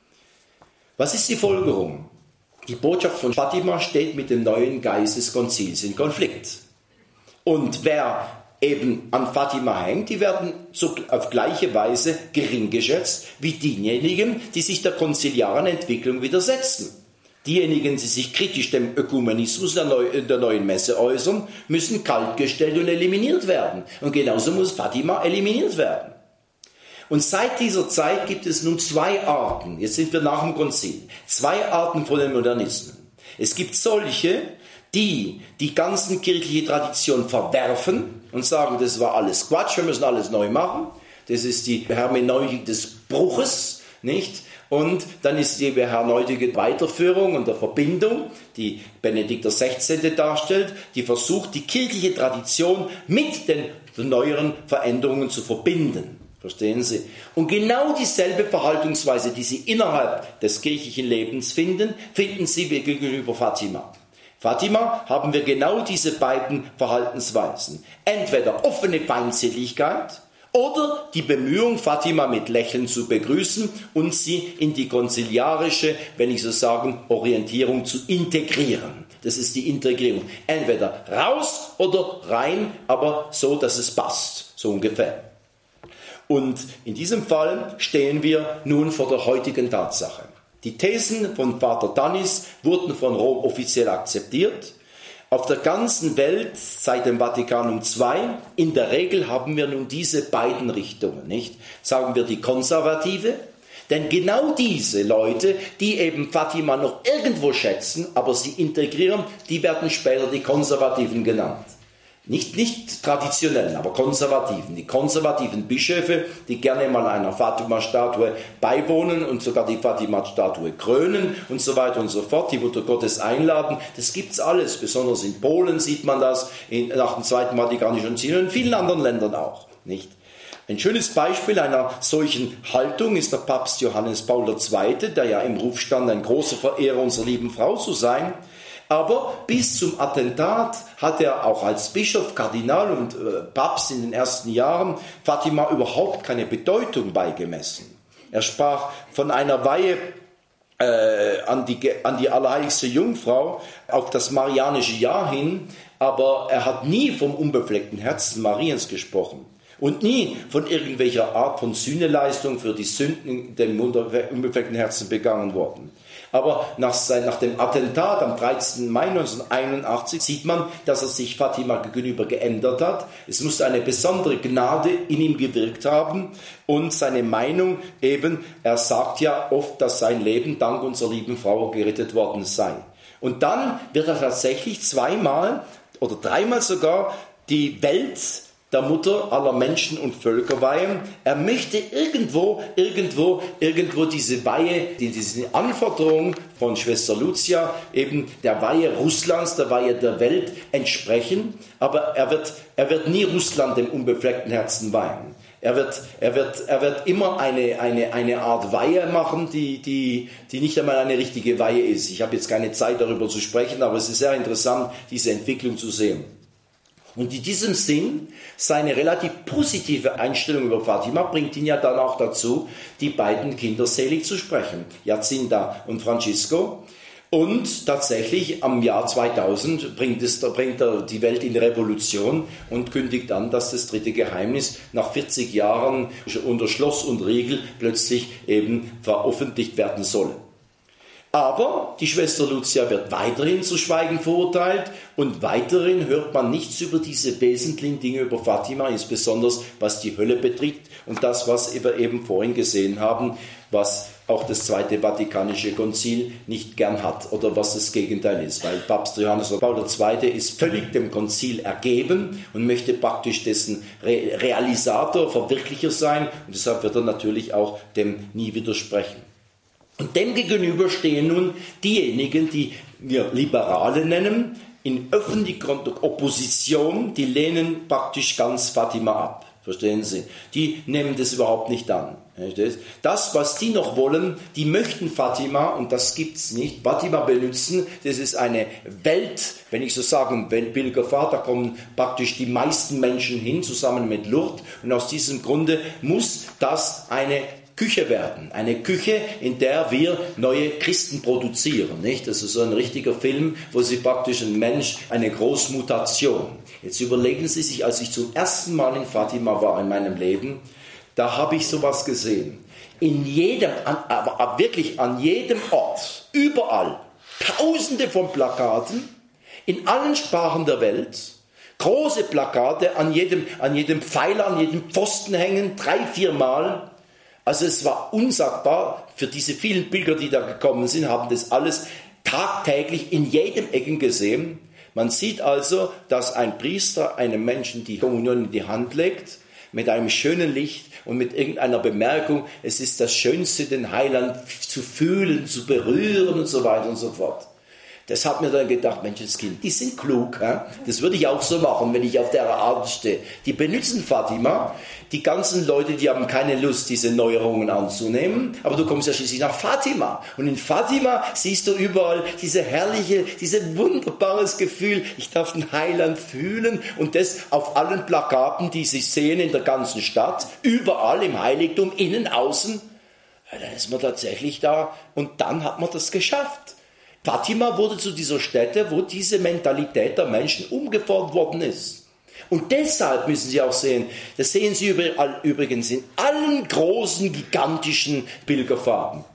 Was ist die Folgerung? Die Botschaft von Fatima steht mit dem neuen Geist des Konzils in Konflikt. Und wer eben an Fatima hängt, die werden so auf gleiche Weise gering geschätzt wie diejenigen, die sich der konziliaren Entwicklung widersetzen. Diejenigen, die sich kritisch dem Ökumenismus der, Neu- der neuen Messe äußern, müssen kaltgestellt und eliminiert werden. Und genauso muss Fatima eliminiert werden. Und seit dieser Zeit gibt es nun zwei Arten, jetzt sind wir nach dem Konzil, zwei Arten von den Modernisten. Es gibt solche, die die ganzen kirchliche Tradition verwerfen und sagen, das war alles Quatsch, wir müssen alles neu machen. Das ist die Hermeneutik des Bruches, nicht? Und dann ist die Hermeneutik Weiterführung und der Verbindung, die Benedikt der Sechzehnte darstellt, die versucht, die kirchliche Tradition mit den neueren Veränderungen zu verbinden. Verstehen Sie? Und genau dieselbe Verhaltensweise, die Sie innerhalb des kirchlichen Lebens finden, finden Sie gegenüber Fatima. Fatima haben wir genau diese beiden Verhaltensweisen. Entweder offene Feindseligkeit oder die Bemühung, Fatima mit Lächeln zu begrüßen und sie in die konziliarische, wenn ich so sagen, Orientierung zu integrieren. Das ist die Integrierung. Entweder raus oder rein, aber so, dass es passt. So ungefähr. Und in diesem Fall stehen wir nun vor der heutigen Tatsache. Die Thesen von Pater Tanis wurden von Rom offiziell akzeptiert, Auf der ganzen Welt seit dem Vatikanum zwei, in der Regel haben wir nun diese beiden Richtungen, nicht? Sagen wir die konservative, denn genau diese Leute, die eben Fatima noch irgendwo schätzen, aber sie integrieren, die werden später die Konservativen genannt. Nicht, nicht traditionellen, aber konservativen. Die konservativen Bischöfe, die gerne mal einer Fatima-Statue beiwohnen und sogar die Fatima-Statue krönen und so weiter und so fort, die Mutter Gottes einladen. Das gibt's alles. Besonders in Polen sieht man das, in, nach dem Zweiten Vatikanischen Konzil und in vielen anderen Ländern auch. Nicht? Ein schönes Beispiel einer solchen Haltung ist der Papst Johannes Paul der Zweite., der ja im Ruf stand, ein großer Verehrer unserer lieben Frau zu sein. Aber bis zum Attentat hat er auch als Bischof, Kardinal und äh, Papst in den ersten Jahren Fatima überhaupt keine Bedeutung beigemessen. Er sprach von einer Weihe äh, an, die, an die Allerheiligste Jungfrau auf das marianische Jahr hin, aber er hat nie vom unbefleckten Herzen Mariens gesprochen. Und nie von irgendwelcher Art von Sühneleistung für die Sünden dem unbefleckten Herzen begangen worden. Aber nach, sein, nach dem Attentat am dreizehnten Mai neunzehnhunderteinundachtzig sieht man, dass er sich Fatima gegenüber geändert hat. Es musste eine besondere Gnade in ihm gewirkt haben und seine Meinung eben, er sagt ja oft, dass sein Leben dank unserer lieben Frau gerettet worden sei. Und dann wird er tatsächlich zweimal oder dreimal sogar die Welt der Mutter aller Menschen und Völker weihen. Er möchte irgendwo, irgendwo, irgendwo diese Weihe, diese Anforderung von Schwester Lucia, eben der Weihe Russlands, der Weihe der Welt entsprechen. Aber er wird, er wird nie Russland dem unbefleckten Herzen weihen. Er wird, er wird, er wird immer eine, eine, eine Art Weihe machen, die, die, die nicht einmal eine richtige Weihe ist. Ich habe jetzt keine Zeit darüber zu sprechen, aber es ist sehr interessant, diese Entwicklung zu sehen. Und in diesem Sinn, seine relativ positive Einstellung über Fatima bringt ihn ja dann auch dazu, die beiden Kinder selig zu sprechen, Jacinta und Francisco. Und tatsächlich am Jahr zweitausend bringt, es, bringt er die Welt in Revolution und kündigt an, dass das dritte Geheimnis nach vierzig Jahren unter Schloss und Riegel plötzlich eben veröffentlicht werden soll. Aber die Schwester Lucia wird weiterhin zu schweigen verurteilt und weiterhin hört man nichts über diese wesentlichen Dinge über Fatima, insbesondere was die Hölle betrifft und das, was wir eben vorhin gesehen haben, was auch das Zweite Vatikanische Konzil nicht gern hat oder was das Gegenteil ist, weil Papst Johannes Paul der Zweite ist völlig dem Konzil ergeben und möchte praktisch dessen Re- Realisator, Verwirklicher sein und deshalb wird er natürlich auch dem nie widersprechen. Und dem gegenüber stehen nun diejenigen, die wir Liberale nennen, in öffentlicher Opposition, die lehnen praktisch ganz Fatima ab. Verstehen Sie? Die nehmen das überhaupt nicht an. Das, was die noch wollen, die möchten Fatima, und das gibt's nicht, Fatima benutzen, das ist eine Welt, wenn ich so sagen, Weltpilgerfahrt, da kommen praktisch die meisten Menschen hin, zusammen mit Lourdes, und aus diesem Grunde muss das eine Küche werden. Eine Küche, in der wir neue Christen produzieren. Nicht? Das ist so ein richtiger Film, wo Sie praktisch ein Mensch, eine Großmutation. Jetzt überlegen Sie sich, als ich zum ersten Mal in Fatima war in meinem Leben, da habe ich sowas gesehen. In jedem, aber wirklich an jedem Ort, überall, tausende von Plakaten, in allen Sprachen der Welt, große Plakate an jedem, an jedem Pfeiler, an jedem Pfosten hängen, drei, vier Mal. Also es war unsagbar, für diese vielen Pilger, die da gekommen sind, haben das alles tagtäglich in jedem Ecken gesehen. Man sieht also, dass ein Priester einem Menschen die Kommunion in die Hand legt, mit einem schönen Licht und mit irgendeiner Bemerkung, es ist das Schönste, den Heiland zu fühlen, zu berühren und so weiter und so fort. Das hat mir dann gedacht, Menschenskind, die sind klug. He? Das würde ich auch so machen, wenn ich auf der Art stehe. Die benutzen Fatima. Die ganzen Leute, die haben keine Lust, diese Neuerungen anzunehmen. Aber du kommst ja schließlich nach Fatima. Und in Fatima siehst du überall diese herrliche, dieses wunderbares Gefühl. Ich darf den Heiland fühlen. Und das auf allen Plakaten, die sie sehen in der ganzen Stadt. Überall im Heiligtum, innen, außen. Ja, dann ist man tatsächlich da. Und dann hat man das geschafft. Fatima wurde zu dieser Stätte, wo diese Mentalität der Menschen umgeformt worden ist. Und deshalb müssen Sie auch sehen, das sehen Sie überall, übrigens in allen großen, gigantischen Pilgerfahrten.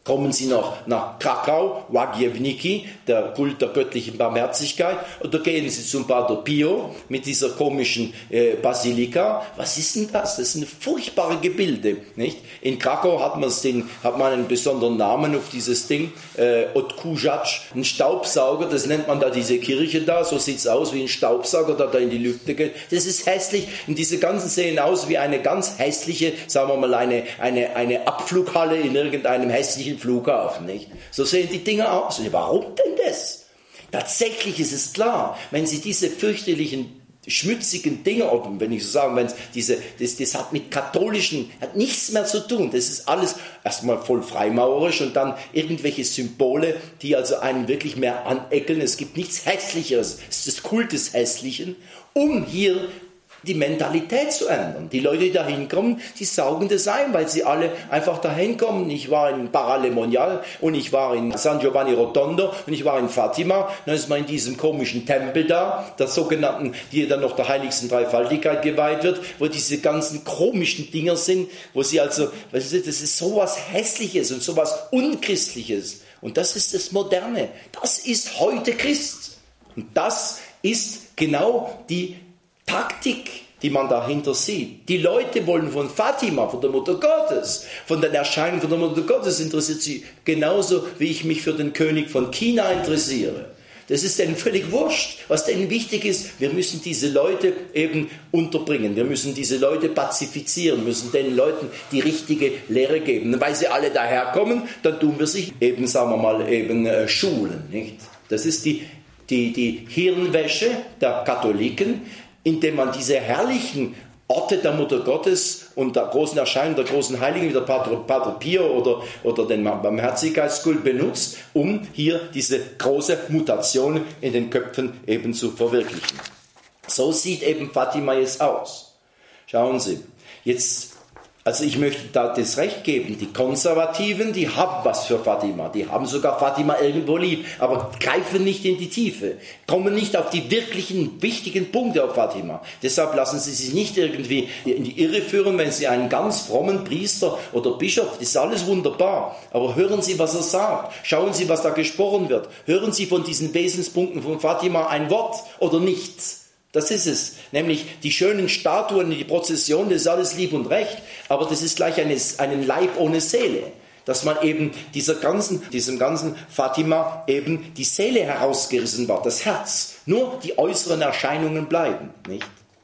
Kommen Sie noch nach Krakau, Łagiewnicki, der Kult der göttlichen Barmherzigkeit, oder gehen Sie zum Pater Pio mit dieser komischen äh, Basilika. Was ist denn das? Das sind furchtbare Gebilde, nicht? In Krakau hat man, das Ding, hat man einen besonderen Namen auf dieses Ding, äh, Odkurzacz, ein Staubsauger, das nennt man da diese Kirche da, so sieht es aus wie ein Staubsauger, der da in die Lüfte geht. Das ist hässlich und diese ganzen sehen aus wie eine ganz hässliche, sagen wir mal, eine, eine, eine Abflughalle in irgendeinem hässlichen Flughafen, nicht? So sehen die Dinger aus. Warum denn das? Tatsächlich ist es klar, wenn Sie diese fürchterlichen, schmutzigen Dinge, oder wenn ich so sagen, wenn diese, das, das hat mit katholischen, hat nichts mehr zu tun. Das ist alles erstmal voll freimaurerisch und dann irgendwelche Symbole, die also einen wirklich mehr aneckeln. Es gibt nichts Hässlicheres. Es ist das Kult des Hässlichen, um hier die Mentalität zu ändern. Die Leute, die da hinkommen, die saugen das ein, weil sie alle einfach da hinkommen. Ich war in Paralemonial und ich war in San Giovanni Rotondo und ich war in Fatima. Dann ist man in diesem komischen Tempel da, der sogenannten, die dann noch der heiligsten Dreifaltigkeit geweiht wird, wo diese ganzen komischen Dinger sind, wo sie also, das ist sowas Hässliches und sowas Unchristliches. Und das ist das Moderne. Das ist heute Christ. Und das ist genau die Taktik, die man dahinter sieht. Die Leute wollen von Fatima, von der Mutter Gottes, von den Erscheinungen von der Mutter Gottes interessiert sie genauso, wie ich mich für den König von China interessiere. Das ist denen völlig wurscht. Was denen wichtig ist, wir müssen diese Leute eben unterbringen. Wir müssen diese Leute pazifizieren, müssen den Leuten die richtige Lehre geben. Und weil sie alle daherkommen, dann tun wir sich eben, sagen wir mal, eben äh, schulen, nicht? Das ist die, die, die Hirnwäsche der Katholiken, indem man diese herrlichen Orte der Mutter Gottes und der großen Erscheinung der großen Heiligen, wie der Pater, Pater Pio oder, oder den Barmherzigkeitskult benutzt, um hier diese große Mutation in den Köpfen eben zu verwirklichen. So sieht eben Fatima jetzt aus. Schauen Sie, jetzt, also ich möchte da das Recht geben, die Konservativen, die haben was für Fatima, die haben sogar Fatima irgendwo lieb, aber greifen nicht in die Tiefe, kommen nicht auf die wirklichen, wichtigen Punkte auf Fatima. Deshalb lassen Sie sich nicht irgendwie in die Irre führen, wenn Sie einen ganz frommen Priester oder Bischof, das ist alles wunderbar, aber hören Sie, was er sagt, schauen Sie, was da gesprochen wird, hören Sie von diesen Wesenspunkten von Fatima ein Wort oder nichts. Das ist es, nämlich die schönen Statuen, die Prozession, das ist alles lieb und recht, aber das ist gleich eine, einen Leib ohne Seele, dass man eben dieser ganzen, diesem ganzen Fatima eben die Seele herausgerissen wird, das Herz, nur die äußeren Erscheinungen bleiben, nicht?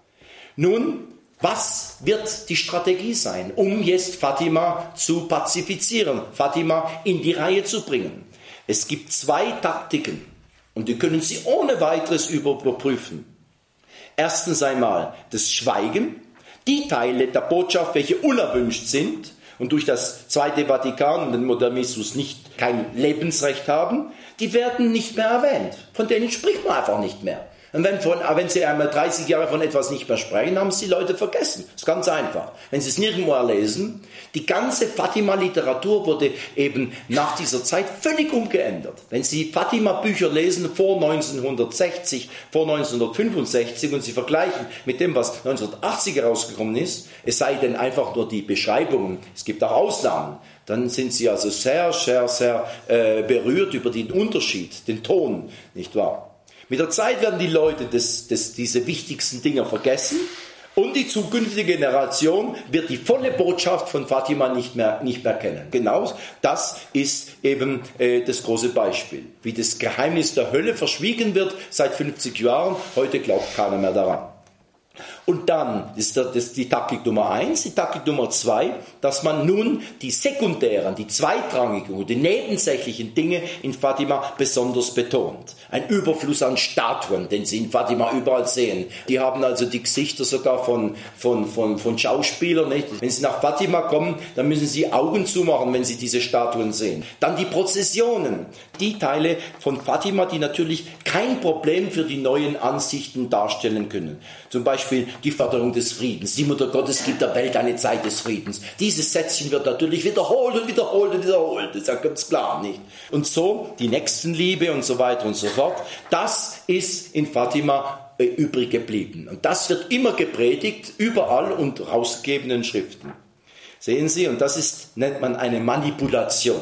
Nun, was wird die Strategie sein, um jetzt Fatima zu pazifizieren, Fatima in die Reihe zu bringen? Es gibt zwei Taktiken und die können Sie ohne weiteres überprüfen. Erstens einmal das Schweigen, die Teile der Botschaft, welche unerwünscht sind und durch das Zweite Vatikan und den Modernismus nicht kein Lebensrecht haben, die werden nicht mehr erwähnt. Von denen spricht man einfach nicht mehr. Und wenn, von, wenn Sie einmal dreißig Jahre von etwas nicht mehr sprechen, haben es die Leute vergessen. Das ist ganz einfach. Wenn Sie es nirgendwo lesen, die ganze Fatima-Literatur wurde eben nach dieser Zeit völlig umgeändert. Wenn Sie Fatima-Bücher lesen vor neunzehnhundertsechzig, vor neunzehnhundertfünfundsechzig und Sie vergleichen mit dem, was neunzehnhundertachtzig herausgekommen ist, es sei denn einfach nur die Beschreibungen, es gibt auch Ausnahmen, dann sind Sie also sehr, sehr, sehr äh, berührt über den Unterschied, den Ton, nicht wahr? Mit der Zeit werden die Leute das, das, diese wichtigsten Dinge vergessen und die zukünftige Generation wird die volle Botschaft von Fatima nicht mehr, nicht mehr kennen. Genau das ist eben äh, das große Beispiel. Wie das Geheimnis der Hölle verschwiegen wird seit fünfzig Jahren, heute glaubt keiner mehr daran. Und dann ist das die Taktik Nummer eins, die Taktik Nummer zwei, dass man nun die sekundären, die zweitrangigen und die nebensächlichen Dinge in Fatima besonders betont. Ein Überfluss an Statuen, den Sie in Fatima überall sehen. Die haben also die Gesichter sogar von, von, von, von Schauspielern. Nicht? Wenn Sie nach Fatima kommen, dann müssen Sie Augen zumachen, wenn Sie diese Statuen sehen. Dann die Prozessionen, die Teile von Fatima, die natürlich kein Problem für die neuen Ansichten darstellen können. Zum Beispiel die Förderung des Friedens. Die Mutter Gottes gibt der Welt eine Zeit des Friedens. Dieses Sätzchen wird natürlich wiederholt und wiederholt und wiederholt. Das ist ja ganz klar, nicht? Und so die Nächstenliebe und so weiter und so fort. Das ist in Fatima äh, übrig geblieben. Und das wird immer gepredigt, überall und rausgegebenen Schriften. Sehen Sie, und das ist, nennt man eine Manipulation.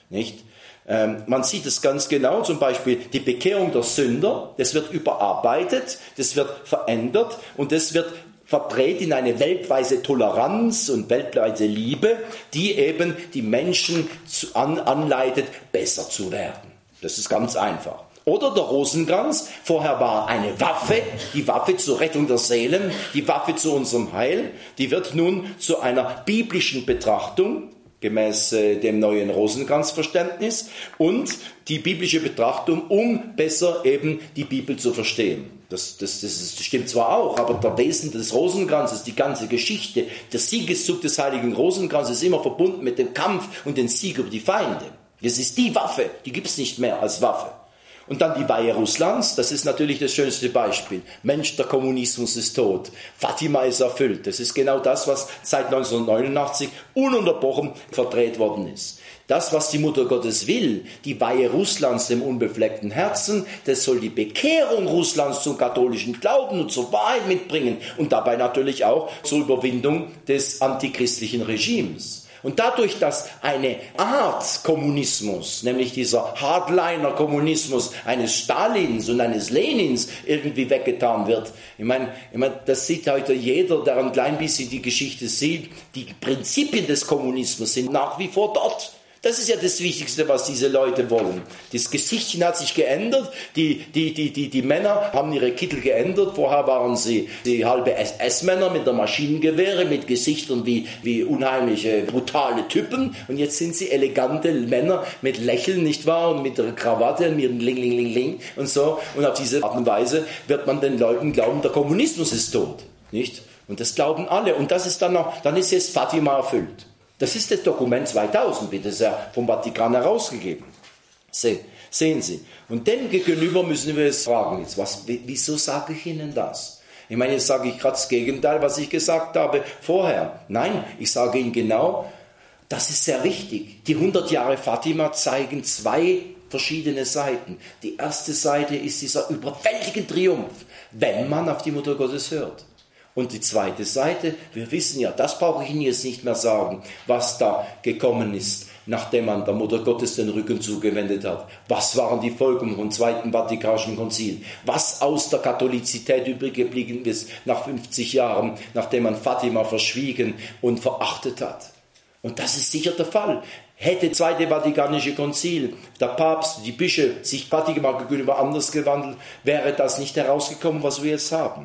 nicht? Ähm, man sieht es ganz genau, zum Beispiel die Bekehrung der Sünder, das wird überarbeitet, das wird verändert und das wird verdreht in eine weltweite Toleranz und weltweite Liebe, die eben die Menschen zu, an, anleitet, besser zu werden. Das ist ganz einfach. Oder der Rosenkranz, vorher war eine Waffe, die Waffe zur Rettung der Seelen, die Waffe zu unserem Heil, die wird nun zu einer biblischen Betrachtung, gemäß äh, dem neuen Rosenkranzverständnis, und die biblische Betrachtung, um besser eben die Bibel zu verstehen. Das, das, das, ist, das stimmt zwar auch, aber der Wesen des Rosenkranzes, die ganze Geschichte, der Siegeszug des heiligen Rosenkranzes ist immer verbunden mit dem Kampf und dem Sieg über die Feinde. Das ist die Waffe, die gibt es nicht mehr als Waffe. Und dann die Weihe Russlands, das ist natürlich das schönste Beispiel. Mensch, der Kommunismus ist tot. Fatima ist erfüllt. Das ist genau das, was seit neunzehnhundertneunundachtzig ununterbrochen verdreht worden ist. Das, was die Mutter Gottes will, die Weihe Russlands dem unbefleckten Herzen, das soll die Bekehrung Russlands zum katholischen Glauben und zur Wahrheit mitbringen und dabei natürlich auch zur Überwindung des antichristlichen Regimes. Und dadurch, dass eine Art Kommunismus, nämlich dieser Hardliner-Kommunismus eines Stalins und eines Lenins irgendwie weggetan wird, ich meine, ich meine, das sieht heute jeder, der ein klein bisschen die Geschichte sieht, die Prinzipien des Kommunismus sind nach wie vor dort. Das ist ja das Wichtigste, was diese Leute wollen. Das Gesichtchen hat sich geändert, die, die, die, die, die Männer haben ihre Kittel geändert. Vorher waren sie die halbe S S-Männer mit der Maschinengewehre, mit Gesichtern wie, wie unheimliche, brutale Typen. Und jetzt sind sie elegante Männer mit Lächeln, nicht wahr? Und mit der Krawatte, mit dem Ling, Ling, Ling, Ling und so. Und auf diese Art und Weise wird man den Leuten glauben, der Kommunismus ist tot, nicht? Und das glauben alle. Und das ist dann noch, dann ist jetzt Fatima erfüllt. Das ist das Dokument zweitausend, wird es ja vom Vatikan herausgegeben. Se, sehen Sie. Und dem gegenüber müssen wir jetzt fragen, jetzt, was, wieso sage ich Ihnen das? Ich meine, jetzt sage ich gerade das Gegenteil, was ich gesagt habe vorher. Nein, ich sage Ihnen genau, das ist sehr wichtig. Die hundert Jahre Fatima zeigen zwei verschiedene Seiten. Die erste Seite ist dieser überwältigende Triumph, wenn man auf die Mutter Gottes hört. Und die zweite Seite, wir wissen ja, das brauche ich Ihnen jetzt nicht mehr sagen, was da gekommen ist, nachdem man der Mutter Gottes den Rücken zugewendet hat. Was waren die Folgen vom Zweiten Vatikanischen Konzil? Was aus der Katholizität übrig geblieben ist nach fünfzig Jahren, nachdem man Fatima verschwiegen und verachtet hat? Und das ist sicher der Fall. Hätte das Zweite Vatikanische Konzil, der Papst, die Bischöfe sich Fatima gegenüber anders gewandelt, wäre das nicht herausgekommen, was wir jetzt haben.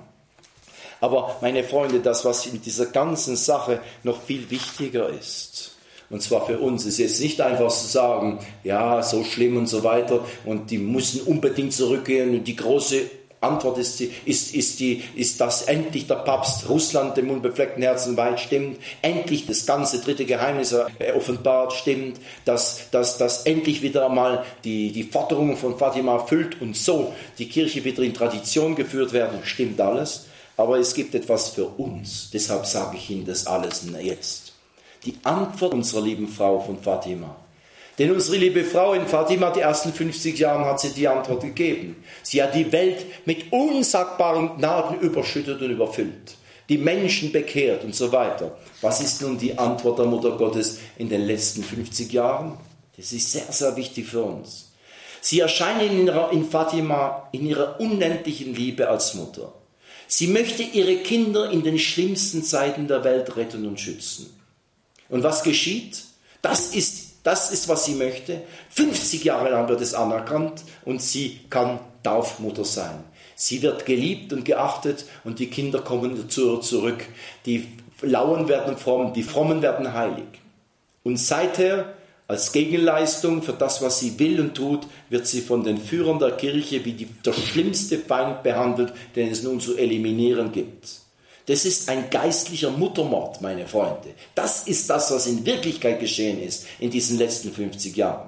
Aber meine Freunde, das, was in dieser ganzen Sache noch viel wichtiger ist, und zwar für uns, ist jetzt nicht einfach zu sagen, ja, so schlimm und so weiter, und die müssen unbedingt zurückgehen. Und die große Antwort ist, die, ist, ist, die, ist, dass endlich der Papst Russland dem unbefleckten Herzen weiht, stimmt, endlich das ganze dritte Geheimnis offenbart, stimmt, dass, dass, dass endlich wieder einmal die, die Forderungen von Fatima erfüllt und so die Kirche wieder in Tradition geführt werden, stimmt alles. Aber es gibt etwas für uns, deshalb sage ich Ihnen das alles jetzt. Die Antwort unserer lieben Frau von Fatima. Denn unsere liebe Frau in Fatima, die ersten fünfzig Jahre, hat sie die Antwort gegeben. Sie hat die Welt mit unsagbaren Gnaden überschüttet und überfüllt. Die Menschen bekehrt und so weiter. Was ist nun die Antwort der Mutter Gottes in den letzten fünfzig Jahren? Das ist sehr, sehr wichtig für uns. Sie erscheinen in, ihrer, in Fatima in ihrer unendlichen Liebe als Mutter. Sie möchte ihre Kinder in den schlimmsten Zeiten der Welt retten und schützen. Und was geschieht? Das ist, das ist, was sie möchte. fünfzig Jahre lang wird es anerkannt und sie kann Taufmutter sein. Sie wird geliebt und geachtet und die Kinder kommen dazu zurück. Die Lauen werden fromm, die Frommen werden heilig. Und seither, als Gegenleistung für das, was sie will und tut, wird sie von den Führern der Kirche wie die, der schlimmste Feind behandelt, den es nun zu eliminieren gibt. Das ist ein geistlicher Muttermord, meine Freunde. Das ist das, was in Wirklichkeit geschehen ist in diesen letzten fünfzig Jahren.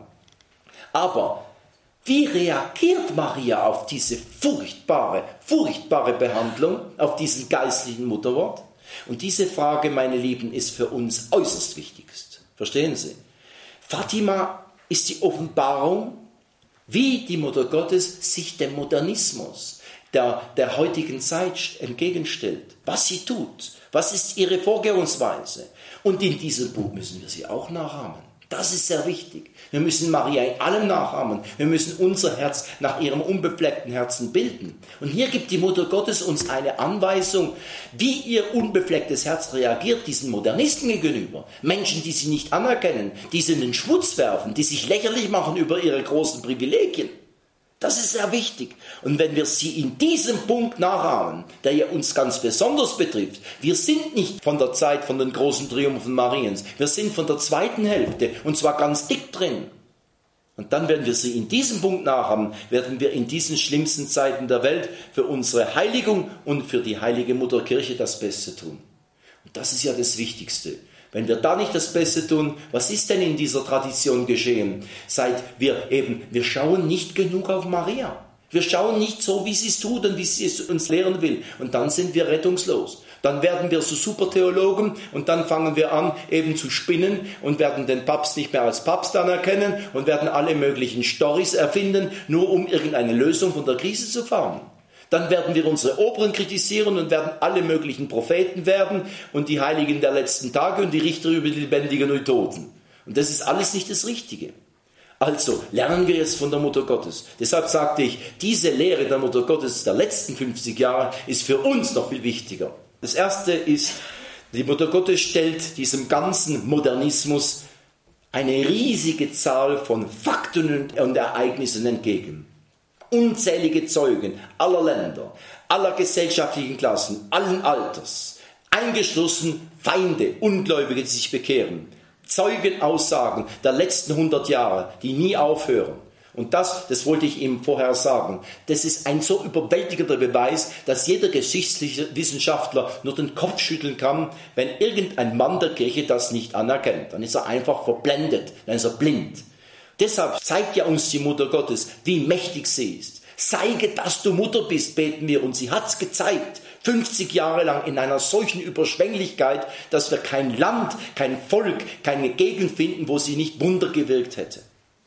Aber wie reagiert Maria auf diese furchtbare, furchtbare Behandlung, auf diesen geistlichen Muttermord? Und diese Frage, meine Lieben, ist für uns äußerst wichtig. Verstehen Sie? Fatima ist die Offenbarung, wie die Mutter Gottes sich dem Modernismus der, der heutigen Zeit entgegenstellt. Was sie tut, was ist ihre Vorgehensweise. Und in diesem Buch müssen wir sie auch nachahmen. Das ist sehr wichtig. Wir müssen Maria in allem nachahmen. Wir müssen unser Herz nach ihrem unbefleckten Herzen bilden. Und hier gibt die Mutter Gottes uns eine Anweisung, wie ihr unbeflecktes Herz reagiert diesen Modernisten gegenüber. Menschen, die sie nicht anerkennen, die sie in den Schmutz werfen, die sich lächerlich machen über ihre großen Privilegien. Das ist sehr wichtig. Und wenn wir sie in diesem Punkt nachahmen, der ja uns ganz besonders betrifft, wir sind nicht von der Zeit von den großen Triumphen Mariens, wir sind von der zweiten Hälfte und zwar ganz dick drin. Und dann, wenn wir sie in diesem Punkt nachahmen, werden wir in diesen schlimmsten Zeiten der Welt für unsere Heiligung und für die heilige Mutterkirche das Beste tun. Und das ist ja das Wichtigste. Wenn wir da nicht das Beste tun, was ist denn in dieser Tradition geschehen? Seit wir eben, wir schauen nicht genug auf Maria. Wir schauen nicht so, wie sie es tut und wie sie es uns lehren will. Und dann sind wir rettungslos. Dann werden wir so Supertheologen und dann fangen wir an, eben zu spinnen und werden den Papst nicht mehr als Papst anerkennen und werden alle möglichen Storys erfinden, nur um irgendeine Lösung von der Krise zu fahren. Dann werden wir unsere Oberen kritisieren und werden alle möglichen Propheten werden und die Heiligen der letzten Tage und die Richter über die Lebendigen und die Toten. Und das ist alles nicht das Richtige. Also lernen wir jetzt von der Mutter Gottes. Deshalb sagte ich, diese Lehre der Mutter Gottes der letzten fünfzig Jahre ist für uns noch viel wichtiger. Das Erste ist, die Mutter Gottes stellt diesem ganzen Modernismus eine riesige Zahl von Fakten und Ereignissen entgegen. Unzählige Zeugen aller Länder, aller gesellschaftlichen Klassen, allen Alters, eingeschlossen Feinde, Ungläubige, die sich bekehren, Zeugenaussagen der letzten hundert Jahre, die nie aufhören. Und das, das wollte ich ihm vorher sagen, das ist ein so überwältigender Beweis, dass jeder geschichtliche Wissenschaftler nur den Kopf schütteln kann, wenn irgendein Mann der Kirche das nicht anerkennt. Dann ist er einfach verblendet, dann ist er blind. Deshalb zeigt ja uns die Mutter Gottes, wie mächtig sie ist. Zeige, dass du Mutter bist, beten wir. Und sie hat es gezeigt, fünfzig Jahre lang in einer solchen Überschwänglichkeit, dass wir kein Land, kein Volk, keine Gegend finden, wo sie nicht Wunder gewirkt hätte.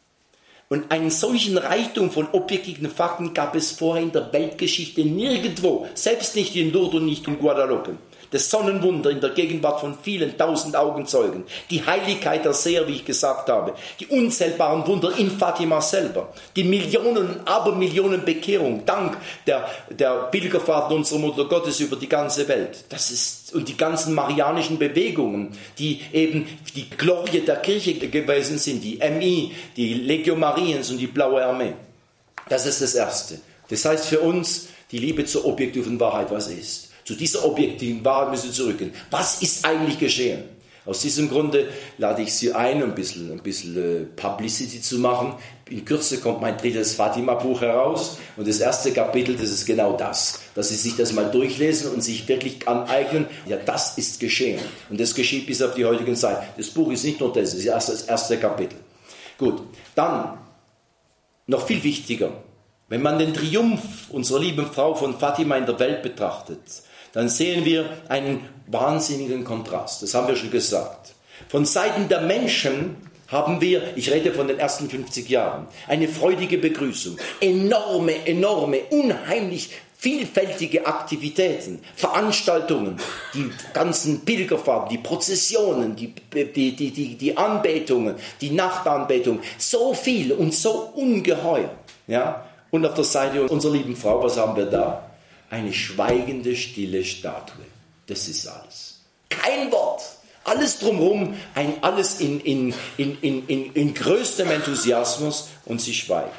Und einen solchen Reichtum von objektiven Fakten gab es vorher in der Weltgeschichte nirgendwo, selbst nicht in Lourdes und nicht in Guadalupe. Das Sonnenwunder in der Gegenwart von vielen tausend Augenzeugen, die Heiligkeit der Seher, wie ich gesagt habe, die unzählbaren Wunder in Fatima selber, die Millionen und Abermillionen Bekehrungen dank der, der Pilgerfahrten unserer Mutter Gottes über die ganze Welt. Das ist, und die ganzen marianischen Bewegungen, die eben die Glorie der Kirche gewesen sind, die M I, die Legio Mariens und die Blaue Armee. Das ist das Erste. Das heißt für uns, die Liebe zur objektiven Wahrheit, was ist. Zu dieser objektiven Wahrheit müssen wir zurückgehen. Was ist eigentlich geschehen? Aus diesem Grunde lade ich Sie ein, ein bisschen, ein bisschen Publicity zu machen. In Kürze kommt mein drittes Fatima-Buch heraus und das erste Kapitel, das ist genau das, dass Sie sich das mal durchlesen und sich wirklich aneignen. Ja, das ist geschehen und das geschieht bis auf die heutige Zeit. Das Buch ist nicht nur das, das ist erst das erste Kapitel. Gut, dann noch viel wichtiger, wenn man den Triumph unserer lieben Frau von Fatima in der Welt betrachtet, dann sehen wir einen wahnsinnigen Kontrast. Das haben wir schon gesagt. Von Seiten der Menschen haben wir, ich rede von den ersten fünfzig Jahren, eine freudige Begrüßung, enorme, enorme, unheimlich vielfältige Aktivitäten, Veranstaltungen, die ganzen Pilgerfahrten, die Prozessionen, die, die, die, die, die Anbetungen, die Nachtanbetungen, so viel und so ungeheuer. Ja? Und auf der Seite unserer lieben Frau, was haben wir da? Eine schweigende, stille Statue. Das ist alles. Kein Wort. Alles drumherum, ein, alles in, in, in, in, in, in größtem Enthusiasmus und sie schweigt.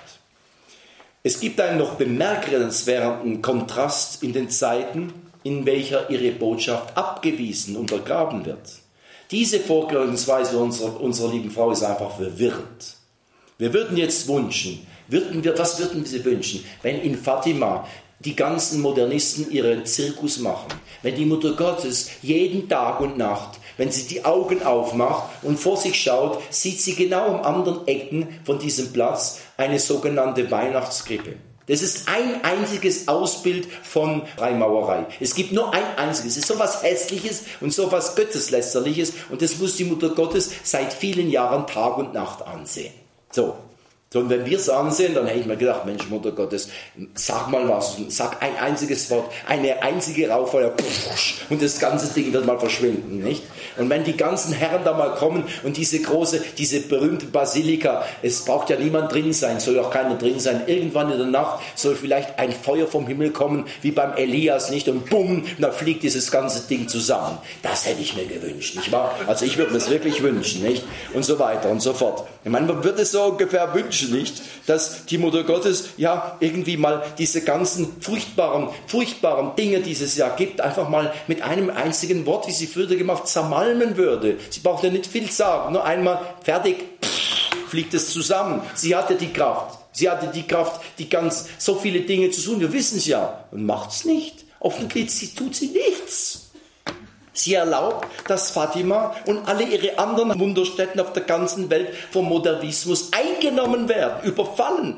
Es gibt einen noch bemerkenswerten Kontrast in den Zeiten, in welcher ihre Botschaft abgewiesen, untergraben wird. Diese Vorgehensweise unserer, unserer lieben Frau ist einfach verwirrend. Wir würden jetzt wünschen, würden wir, was würden Sie wünschen, wenn in Fatima die ganzen Modernisten ihren Zirkus machen, wenn die Mutter Gottes jeden Tag und Nacht, wenn sie die Augen aufmacht und vor sich schaut, sieht sie genau am anderen Ecken von diesem Platz eine sogenannte Weihnachtskrippe. Das ist ein einziges Ausbild von Freimaurerei. Es gibt nur ein einziges. Es ist so was Hässliches und so was Gotteslästerliches und das muss die Mutter Gottes seit vielen Jahren Tag und Nacht ansehen. So. Sondern wenn wir es ansehen, dann hätte ich mir gedacht, Mensch, Mutter Gottes, sag mal was, sag ein einziges Wort, eine einzige Rauchfeuer, und das ganze Ding wird mal verschwinden, nicht? Und wenn die ganzen Herren da mal kommen und diese große, diese berühmte Basilika, es braucht ja niemand drin sein, soll auch keiner drin sein, irgendwann in der Nacht soll vielleicht ein Feuer vom Himmel kommen, wie beim Elias, nicht? Und bumm, und dann fliegt dieses ganze Ding zusammen. Das hätte ich mir gewünscht, nicht wahr? Also ich würde mir es wirklich wünschen, nicht? Und so weiter und so fort. Ich meine, man würde es so ungefähr wünschen, nicht, dass die Mutter Gottes ja irgendwie mal diese ganzen furchtbaren, furchtbaren Dinge, die es ja gibt, einfach mal mit einem einzigen Wort, wie sie früher gemacht, zermalmen würde. Sie braucht ja nicht viel sagen, nur einmal fertig, pff, fliegt es zusammen. Sie hatte die Kraft. Sie hatte die Kraft, die ganz so viele Dinge zu tun. Wir wissen es ja und macht es nicht. Offensichtlich sie tut sie nichts. Sie erlaubt, dass Fatima und alle ihre anderen Wunderstätten auf der ganzen Welt vom Modernismus eingenommen werden, überfallen.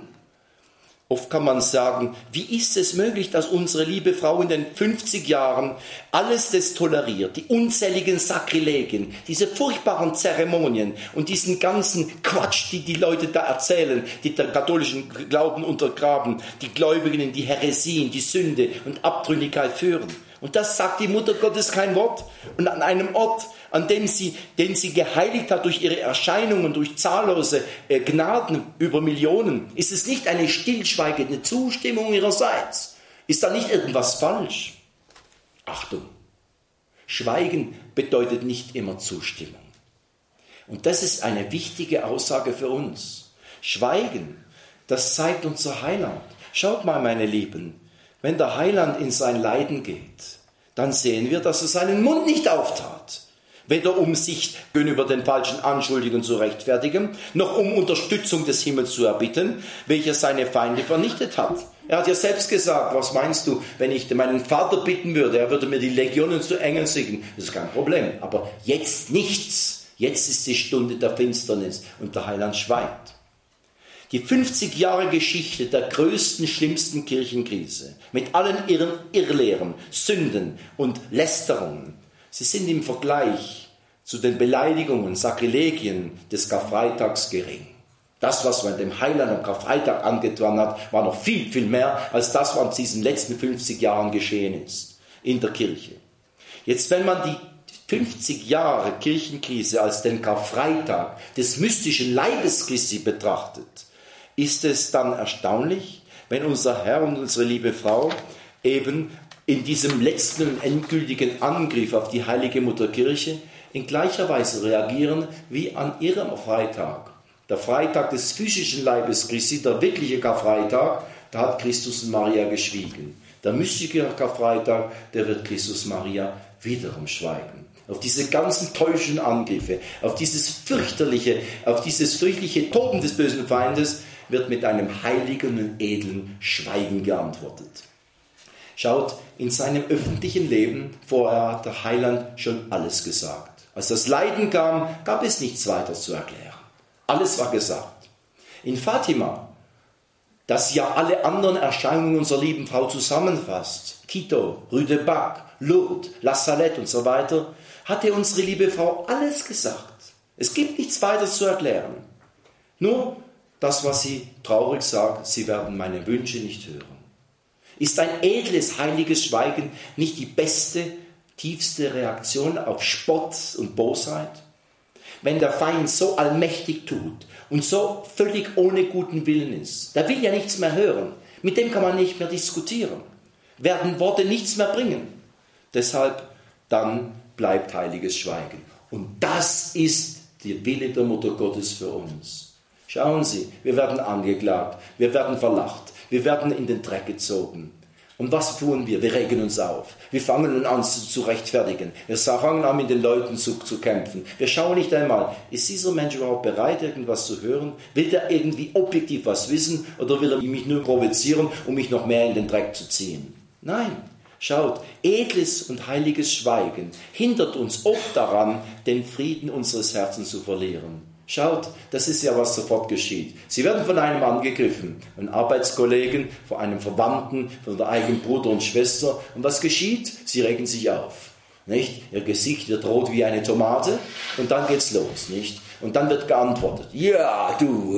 Oft kann man sagen, wie ist es möglich, dass unsere liebe Frau in den fünfzig Jahren alles das toleriert, die unzähligen Sakrilegien, diese furchtbaren Zeremonien und diesen ganzen Quatsch, die die Leute da erzählen, die den katholischen Glauben untergraben, die Gläubigen in die Häresien, die Sünde und Abtrünnigkeit führen. Und das sagt die Mutter Gottes kein Wort. Und an einem Ort, an dem sie, den sie geheiligt hat durch ihre Erscheinungen, durch zahllose äh, Gnaden über Millionen, ist es nicht eine stillschweigende Zustimmung ihrerseits. Ist da nicht irgendwas falsch? Achtung, Schweigen bedeutet nicht immer Zustimmung. Und das ist eine wichtige Aussage für uns. Schweigen, das zeigt unser Heiland. Schaut mal, meine Lieben, wenn der Heiland in sein Leiden geht, dann sehen wir, dass er seinen Mund nicht auftat. Weder um sich gegenüber den falschen Anschuldigungen zu rechtfertigen, noch um Unterstützung des Himmels zu erbitten, welcher seine Feinde vernichtet hat. Er hat ja selbst gesagt, was meinst du, wenn ich meinen Vater bitten würde, er würde mir die Legionen zu Engeln schicken. Das ist kein Problem, aber jetzt nichts. Jetzt ist die Stunde der Finsternis und der Heiland schweigt. Die fünfzig Jahre Geschichte der größten, schlimmsten Kirchenkrise, mit allen ihren Irrlehren, Sünden und Lästerungen, sie sind im Vergleich zu den Beleidigungen, Sakrilegien des Karfreitags gering. Das, was man dem Heiland am Karfreitag angetan hat, war noch viel, viel mehr als das, was in diesen letzten fünfzig Jahren geschehen ist in der Kirche. Jetzt, wenn man die fünfzig Jahre Kirchenkrise als den Karfreitag des mystischen Leibes Christi betrachtet, ist es dann erstaunlich, wenn unser Herr und unsere liebe Frau eben in diesem letzten und endgültigen Angriff auf die heilige Mutterkirche in gleicher Weise reagieren wie an ihrem Freitag. Der Freitag des physischen Leibes Christi, der wirkliche Karfreitag, da hat Christus und Maria geschwiegen. Der mystische Karfreitag, der wird Christus und Maria wiederum schweigen. Auf diese ganzen teuflischen Angriffe, auf dieses fürchterliche, auf dieses fürchterliche Toben des bösen Feindes wird mit einem heiligen und edlen Schweigen geantwortet. Schaut, in seinem öffentlichen Leben vorher hat der Heiland schon alles gesagt. Als das Leiden kam, gab es nichts weiter zu erklären. Alles war gesagt. In Fatima, das ja alle anderen Erscheinungen unserer lieben Frau zusammenfasst, Quito, Rue de Bac, Lourdes, La Salette und so weiter, hatte unsere liebe Frau alles gesagt. Es gibt nichts weiter zu erklären. Nur das, was sie traurig sagt, sie werden meine Wünsche nicht hören. Ist ein edles, heiliges Schweigen nicht die beste, tiefste Reaktion auf Spott und Bosheit? Wenn der Feind so allmächtig tut und so völlig ohne guten Willen ist, der will ja nichts mehr hören, mit dem kann man nicht mehr diskutieren, werden Worte nichts mehr bringen. Deshalb dann bleibt heiliges Schweigen. Und das ist der Wille der Mutter Gottes für uns. Schauen Sie, wir werden angeklagt, wir werden verlacht, wir werden in den Dreck gezogen. Und was tun wir? Wir regen uns auf. Wir fangen an zu, zu rechtfertigen. Wir fangen an, mit den Leuten zu, zu kämpfen. Wir schauen nicht einmal, ist dieser Mensch überhaupt bereit, irgendwas zu hören? Will der irgendwie objektiv was wissen oder will er mich nur provozieren, um mich noch mehr in den Dreck zu ziehen? Nein. Schaut, edles und heiliges Schweigen hindert uns oft daran, den Frieden unseres Herzens zu verlieren. Schaut, das ist ja, was sofort geschieht. Sie werden von einem angegriffen, von Arbeitskollegen, von einem Verwandten, von der eigenen Bruder und Schwester. Und was geschieht? Sie regen sich auf. nicht? Ihr Gesicht wird rot wie eine Tomate und dann geht's los, nicht? Und dann wird geantwortet, ja, du,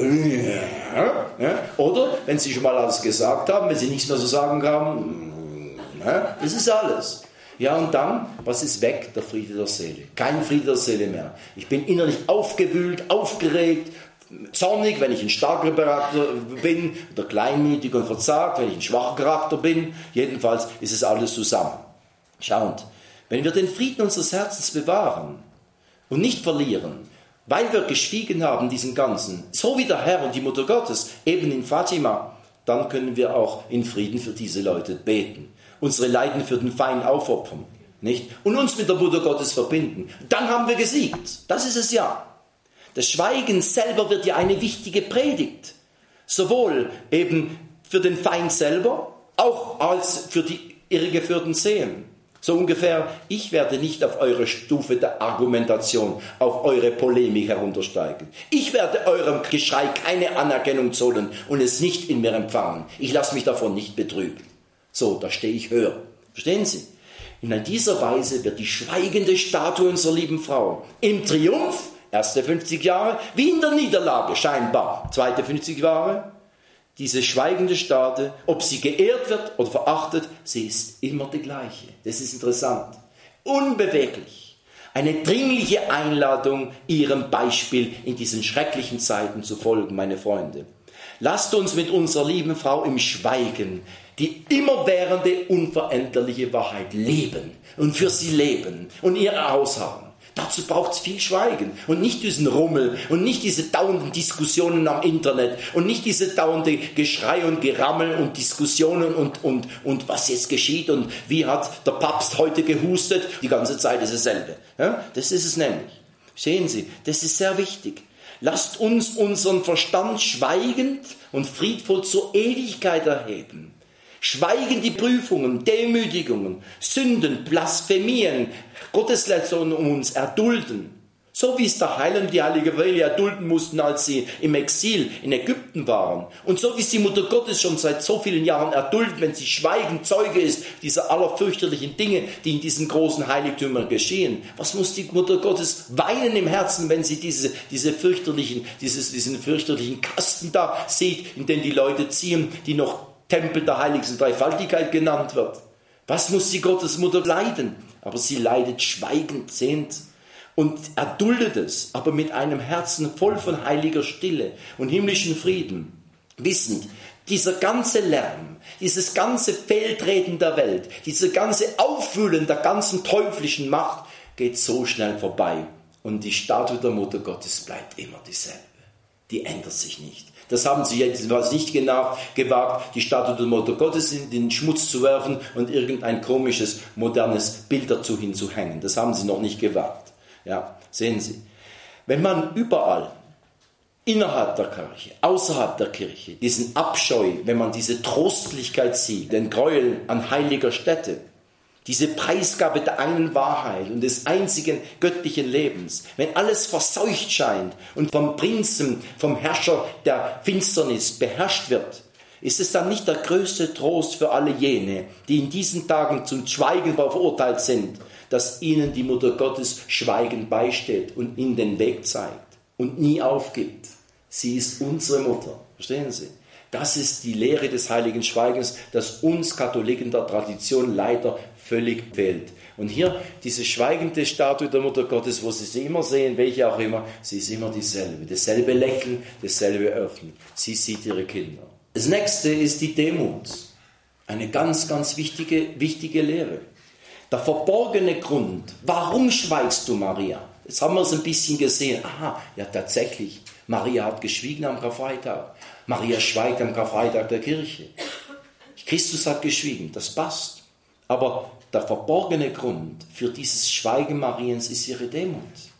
ja. Oder, wenn sie schon mal alles gesagt haben, wenn sie nichts mehr zu sagen haben, ja, das ist alles. Ja, und dann, was ist weg? Der Friede der Seele. Kein Friede der Seele mehr. Ich bin innerlich aufgewühlt, aufgeregt, zornig, wenn ich ein starker Charakter bin, oder kleinmütig und verzagt, wenn ich ein schwacher Charakter bin. Jedenfalls ist es alles zusammen. Schauend, wenn wir den Frieden unseres Herzens bewahren und nicht verlieren, weil wir geschwiegen haben, diesen Ganzen, so wie der Herr und die Mutter Gottes, eben in Fatima, dann können wir auch in Frieden für diese Leute beten, unsere Leiden für den Feind aufopfern, nicht? Und uns mit der Mutter Gottes verbinden. Dann haben wir gesiegt. Das ist es ja. Das Schweigen selber wird ja eine wichtige Predigt. Sowohl eben für den Feind selber, auch als für die irregeführten Seelen. So ungefähr, ich werde nicht auf eure Stufe der Argumentation, auf eure Polemik heruntersteigen. Ich werde eurem Geschrei keine Anerkennung zollen und es nicht in mir empfangen. Ich lasse mich davon nicht betrüben. So, da stehe ich höher. Verstehen Sie? In dieser Weise wird die schweigende Statue unserer lieben Frau im Triumph, erste fünfzig Jahre, wie in der Niederlage scheinbar, zweite fünfzig Jahre, diese schweigende Statue, ob sie geehrt wird oder verachtet, sie ist immer die gleiche. Das ist interessant. Unbeweglich. Eine dringliche Einladung, ihrem Beispiel in diesen schrecklichen Zeiten zu folgen, meine Freunde. Lasst uns mit unserer lieben Frau im Schweigen die immerwährende, unveränderliche Wahrheit leben und für sie leben und ihr ausharren. Dazu braucht es viel Schweigen und nicht diesen Rummel und nicht diese dauernden Diskussionen am Internet und nicht diese dauernde Geschrei und Gerammel und Diskussionen und, und, und was jetzt geschieht und wie hat der Papst heute gehustet. Die ganze Zeit ist dasselbe. Ja, das ist es nämlich. Sehen Sie, das ist sehr wichtig. Lasst uns unseren Verstand schweigend und friedvoll zur Ewigkeit erheben. Schweigen die Prüfungen, Demütigungen, Sünden, Blasphemien, Gotteslästerungen um uns erdulden. So wie es der Heiland und die Heilige Familie erdulden mussten, als sie im Exil in Ägypten waren. Und so wie es die Mutter Gottes schon seit so vielen Jahren erduldet, wenn sie schweigend Zeuge ist dieser allerfürchterlichen Dinge, die in diesen großen Heiligtümern geschehen. Was muss die Mutter Gottes weinen im Herzen, wenn sie diese, diese fürchterlichen, dieses, diesen fürchterlichen Kasten da sieht, in den die Leute ziehen, die noch Tempel der heiligsten Dreifaltigkeit genannt wird. Was muss die Gottesmutter leiden? Aber sie leidet schweigend, sehend und erduldet es, aber mit einem Herzen voll von heiliger Stille und himmlischen Frieden. Wissend, dieser ganze Lärm, dieses ganze Fehltreten der Welt, dieses ganze Aufwühlen der ganzen teuflischen Macht geht so schnell vorbei. Und die Statue der Mutter Gottes bleibt immer dieselbe. Die ändert sich nicht. Das haben sie jedenfalls nicht gewagt, die Statue der Mutter Gottes in den Schmutz zu werfen und irgendein komisches, modernes Bild dazu hinzuhängen. Das haben sie noch nicht gewagt. Ja, sehen Sie. Wenn man überall, innerhalb der Kirche, außerhalb der Kirche, diesen Abscheu, wenn man diese Trostlichkeit sieht, den Gräuel an heiliger Stätte, diese Preisgabe der einen Wahrheit und des einzigen göttlichen Lebens, wenn alles verseucht scheint und vom Prinzen, vom Herrscher der Finsternis beherrscht wird, ist es dann nicht der größte Trost für alle jene, die in diesen Tagen zum Schweigen verurteilt sind, dass ihnen die Mutter Gottes schweigend beisteht und ihnen den Weg zeigt und nie aufgibt. Sie ist unsere Mutter, verstehen Sie? Das ist die Lehre des heiligen Schweigens, das uns Katholiken der Tradition leider völlig fehlt. Und hier diese schweigende Statue der Mutter Gottes, wo Sie sie immer sehen, welche auch immer, sie ist immer dieselbe. Dasselbe Lächeln, dasselbe Öffnen. Sie sieht ihre Kinder. Das nächste ist die Demut. Eine ganz, ganz wichtige, wichtige Lehre. Der verborgene Grund, warum schweigst du, Maria? Jetzt haben wir es ein bisschen gesehen. Aha, ja tatsächlich, Maria hat geschwiegen am Karfreitag. Maria schweigt am Karfreitag der Kirche. Christus hat geschwiegen, das passt. Aber der verborgene Grund für dieses Schweigen Mariens ist ihre Demut.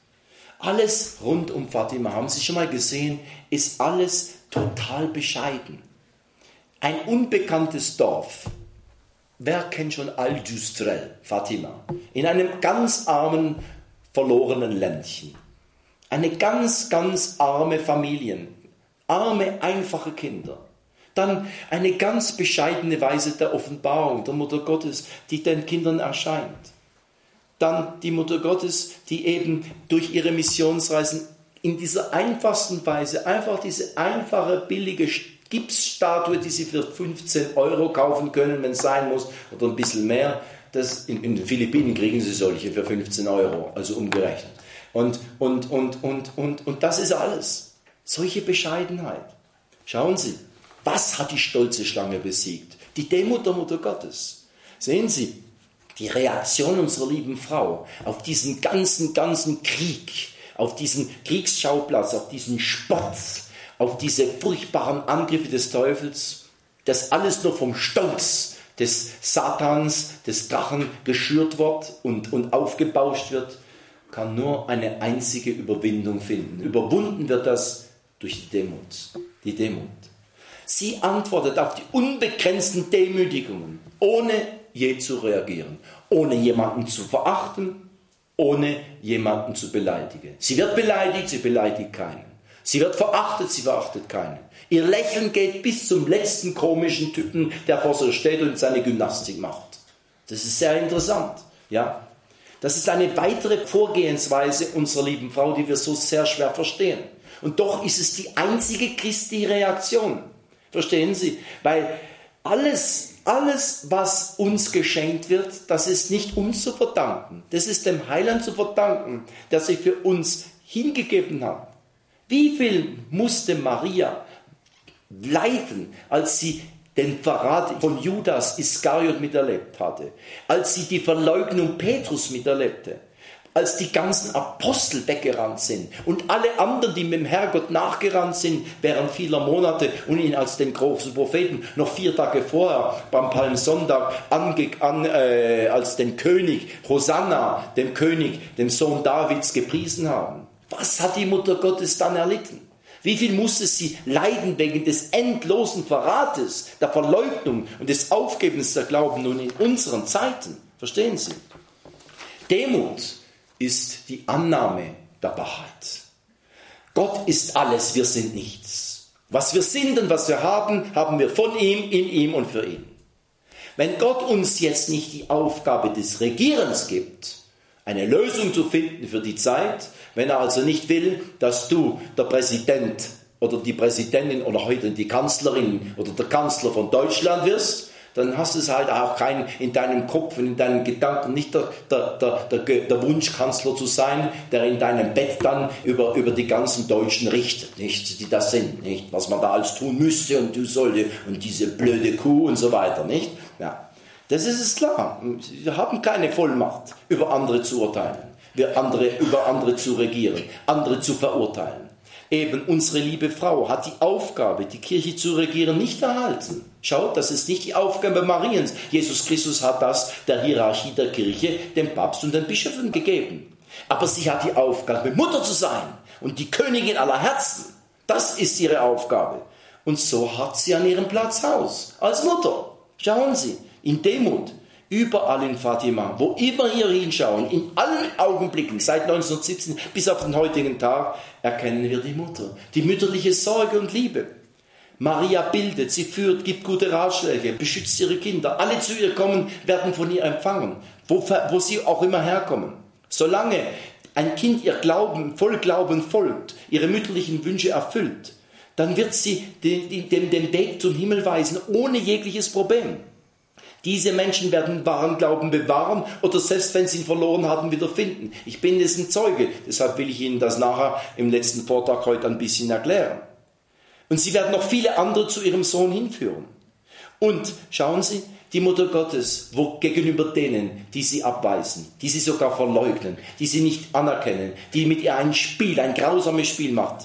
Alles rund um Fatima, haben Sie schon mal gesehen, ist alles total bescheiden. Ein unbekanntes Dorf. Wer kennt schon Aljustrel, Fatima? In einem ganz armen, verlorenen Ländchen. Eine ganz, ganz arme Familie. Arme, einfache Kinder. Dann eine ganz bescheidene Weise der Offenbarung der Mutter Gottes, die den Kindern erscheint. dann die Mutter Gottes, die eben durch ihre Missionsreisen in dieser einfachsten Weise einfach diese einfache, billige Gipsstatue, die sie für fünfzehn Euro kaufen können, wenn es sein muss, oder ein bisschen mehr. Das, in, in den Philippinen kriegen sie solche für fünfzehn Euro, also umgerechnet. Und, und, und, und, und, und das ist alles. Solche Bescheidenheit. Schauen Sie, was hat die stolze Schlange besiegt? Die Demut der Mutter Gottes. Sehen Sie, die Reaktion unserer lieben Frau auf diesen ganzen, ganzen Krieg, auf diesen Kriegsschauplatz, auf diesen Spott, auf diese furchtbaren Angriffe des Teufels, das alles nur vom Stolz des Satans, des Drachen geschürt wird und, und aufgebauscht wird, kann nur eine einzige Überwindung finden. Überwunden wird das durch die Demut. Die Demut. Sie antwortet auf die unbegrenzten Demütigungen, ohne je zu reagieren, ohne jemanden zu verachten, ohne jemanden zu beleidigen. Sie wird beleidigt, sie beleidigt keinen. Sie wird verachtet, sie verachtet keinen. Ihr Lächeln geht bis zum letzten komischen Typen, der vor ihr steht und seine Gymnastik macht. Das ist sehr interessant. Ja? Das ist eine weitere Vorgehensweise unserer lieben Frau, die wir so sehr schwer verstehen. Und doch ist es die einzige Christi-Reaktion. Verstehen Sie? Weil alles, alles, was uns geschenkt wird, das ist nicht uns zu verdanken. Das ist dem Heiland zu verdanken, der sich für uns hingegeben hat. Wie viel musste Maria leiden, als sie den Verrat von Judas Iskariot miterlebt hatte, als sie die Verleugnung Petrus miterlebte, als die ganzen Apostel weggerannt sind und alle anderen, die mit dem Herrgott nachgerannt sind, während vieler Monate und ihn als den großen Propheten noch vier Tage vorher beim Palmsonntag ange, an, äh, als den König Hosanna, dem König, dem Sohn Davids gepriesen haben. Was hat die Mutter Gottes dann erlitten? Wie viel musste sie leiden wegen des endlosen Verrates, der Verleugnung und des Aufgebens der Glauben nun in unseren Zeiten? Verstehen Sie? Demut ist die Annahme der Wahrheit. Gott ist alles, wir sind nichts. Was wir sind und was wir haben, haben wir von ihm, in ihm und für ihn. Wenn Gott uns jetzt nicht die Aufgabe des Regierens gibt, eine Lösung zu finden für die Zeit, wenn er also nicht will, dass du der Präsident oder die Präsidentin oder heute die Kanzlerin oder der Kanzler von Deutschland wirst, dann hast du es halt auch kein, in deinem Kopf und in deinen Gedanken nicht der, der, der, der, der Wunschkanzler zu sein, der in deinem Bett dann über, über die ganzen Deutschen richtet, nicht, die das sind, nicht, was man da alles tun müsste und du sollte und diese blöde Kuh und so weiter, nicht? Ja, das ist es klar. Wir haben keine Vollmacht, über andere zu urteilen, wir andere, über andere zu regieren, andere zu verurteilen. Eben unsere liebe Frau hat die Aufgabe, die Kirche zu regieren, nicht erhalten. Schaut, das ist nicht die Aufgabe Mariens. Jesus Christus hat das der Hierarchie der Kirche, dem Papst und den Bischöfen gegeben. Aber sie hat die Aufgabe, Mutter zu sein und die Königin aller Herzen. Das ist ihre Aufgabe. Und so hat sie an ihrem Platz Haus, als Mutter. Schauen Sie, in Demut. Überall in Fatima, wo immer wir hinschauen, in allen Augenblicken, seit neunzehnhundertsiebzehn bis auf den heutigen Tag, erkennen wir die Mutter, die mütterliche Sorge und Liebe. Maria bildet, sie führt, gibt gute Ratschläge, beschützt ihre Kinder. Alle zu ihr kommen, werden von ihr empfangen, wo, wo sie auch immer herkommen. Solange ein Kind ihr Glauben, voll Glauben folgt, ihre mütterlichen Wünsche erfüllt, dann wird sie den, den, den Weg zum Himmel weisen, ohne jegliches Problem. Diese Menschen werden wahren Glauben bewahren oder selbst wenn sie ihn verloren hatten, wieder finden. Ich bin dessen Zeuge, deshalb will ich Ihnen das nachher im letzten Vortrag heute ein bisschen erklären. Und sie werden noch viele andere zu ihrem Sohn hinführen. Und schauen Sie, die Mutter Gottes, wo gegenüber denen, die sie abweisen, die sie sogar verleugnen, die sie nicht anerkennen, die mit ihr ein Spiel, ein grausames Spiel macht,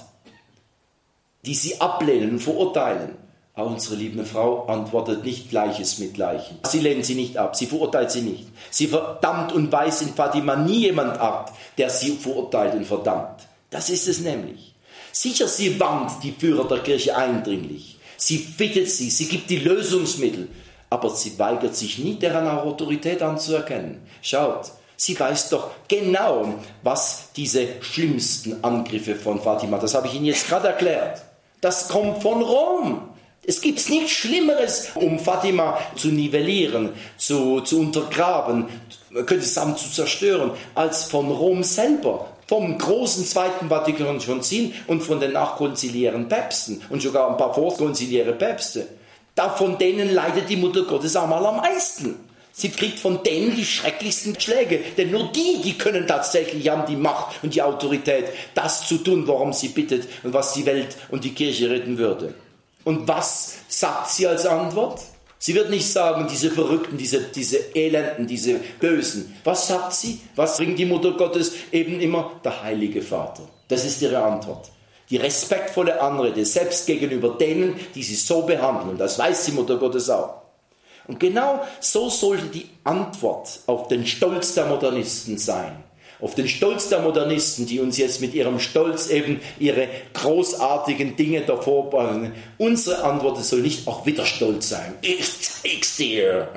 die sie ablehnen und verurteilen. Aber unsere liebe Frau antwortet nicht Gleiches mit Gleichem. Sie lehnt sie nicht ab, sie verurteilt sie nicht. Sie verdammt und weist in Fatima nie jemand ab, der sie verurteilt und verdammt. Das ist es nämlich. Sicher, sie warnt die Führer der Kirche eindringlich. Sie bittet sie, sie gibt die Lösungsmittel. Aber sie weigert sich nie, deren Autorität anzuerkennen. Schaut, sie weiß doch genau, was diese schlimmsten Angriffe von Fatima, das habe ich Ihnen jetzt gerade erklärt. Das kommt von Rom. Es gibt nichts Schlimmeres, um Fatima zu nivellieren, zu, zu untergraben, man könnte sagen zu zerstören, als von Rom selber, vom großen Zweiten Vatikanischen Konzil und von den nachkonziliären Päpsten und sogar ein paar vorkonziliäre Päpste. Da von denen leidet die Mutter Gottes einmal am meisten. Sie kriegt von denen die schrecklichsten Schläge, denn nur die, die können tatsächlich, haben die Macht und die Autorität, das zu tun, worum sie bittet und was die Welt und die Kirche retten würde. Und was sagt sie als Antwort? Sie wird nicht sagen, diese Verrückten, diese, diese Elenden, diese Bösen. Was sagt sie? Was bringt die Mutter Gottes? Eben immer der Heilige Vater. Das ist ihre Antwort. Die respektvolle Anrede, selbst gegenüber denen, die sie so behandeln. Und das weiß die Mutter Gottes auch. Und genau so sollte die Antwort auf den Stolz der Modernisten sein. Auf den Stolz der Modernisten, die uns jetzt mit ihrem Stolz eben ihre großartigen Dinge davor bringen. Unsere Antwort soll nicht auch wieder Stolz sein. Ich zeig's dir.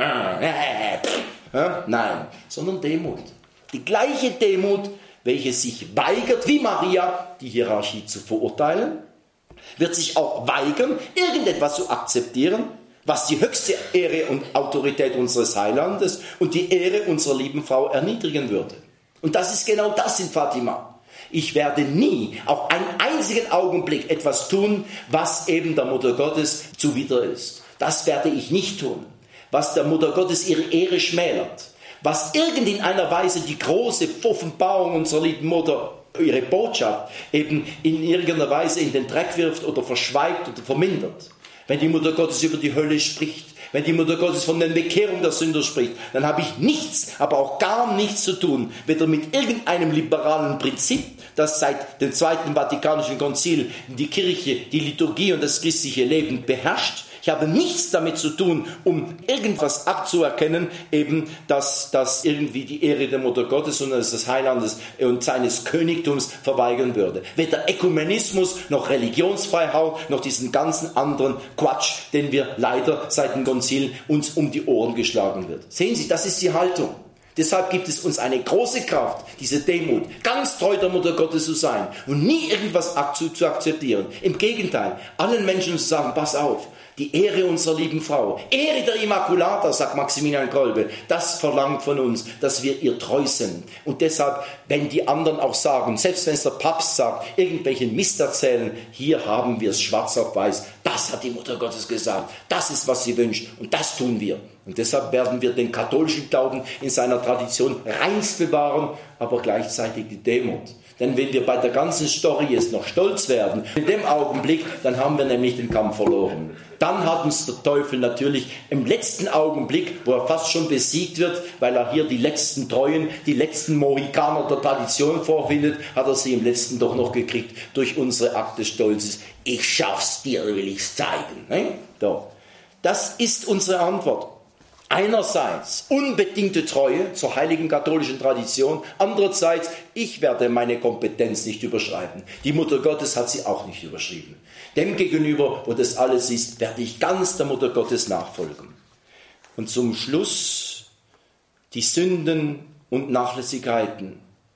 Nein, sondern Demut. Die gleiche Demut, welche sich weigert, wie Maria, die Hierarchie zu verurteilen, wird sich auch weigern, irgendetwas zu akzeptieren, was die höchste Ehre und Autorität unseres Heilandes und die Ehre unserer lieben Frau erniedrigen würde. Und das ist genau das in Fatima. Ich werde nie, auch einen einzigen Augenblick, etwas tun, was eben der Mutter Gottes zuwider ist. Das werde ich nicht tun. Was der Mutter Gottes ihre Ehre schmälert. Was irgend in einer Weise die große Offenbarung unserer lieben Mutter, ihre Botschaft, eben in irgendeiner Weise in den Dreck wirft oder verschweigt oder vermindert. Wenn die Mutter Gottes über die Hölle spricht, wenn die Mutter Gottes von der Bekehrung der Sünder spricht, dann habe ich nichts, aber auch gar nichts zu tun, weder mit irgendeinem liberalen Prinzip, das seit dem Zweiten Vatikanischen Konzil die Kirche, die Liturgie und das christliche Leben beherrscht. Ich habe nichts damit zu tun, um irgendwas abzuerkennen, eben, dass, dass irgendwie die Ehre der Mutter Gottes und des Heilandes und seines Königtums verweigern würde. Weder Ökumenismus, noch Religionsfreiheit, noch diesen ganzen anderen Quatsch, den wir leider seit dem Konzil uns um die Ohren geschlagen wird. Sehen Sie, das ist die Haltung. Deshalb gibt es uns eine große Kraft, diese Demut, ganz treu der Mutter Gottes zu sein und nie irgendwas zu akzeptieren. Im Gegenteil, allen Menschen zu sagen, pass auf, die Ehre unserer lieben Frau, Ehre der Immaculata, sagt Maximilian Kolbe, das verlangt von uns, dass wir ihr treu sind. Und deshalb, wenn die anderen auch sagen, selbst wenn es der Papst sagt, irgendwelchen Mist erzählen, hier haben wir es schwarz auf weiß, das hat die Mutter Gottes gesagt, das ist, was sie wünscht und das tun wir. Und deshalb werden wir den katholischen Glauben in seiner Tradition reinst bewahren, aber gleichzeitig die Demut. Denn wenn wir bei der ganzen Story jetzt noch stolz werden, in dem Augenblick, dann haben wir nämlich den Kampf verloren. Dann hat uns der Teufel natürlich im letzten Augenblick, wo er fast schon besiegt wird, weil er hier die letzten Treuen, die letzten Mohikaner der Tradition vorfindet, hat er sie im letzten doch noch gekriegt durch unsere Akt des Stolzes. Ich schaff's dir, will ich's zeigen. Ne? So. Das ist unsere Antwort. Einerseits unbedingte Treue zur heiligen katholischen Tradition, andererseits, ich werde meine Kompetenz nicht überschreiten. Die Mutter Gottes hat sie auch nicht überschrieben. Demgegenüber, wo das alles ist, werde ich ganz der Mutter Gottes nachfolgen. Und zum Schluss die Sünden und Nachlässigkeiten.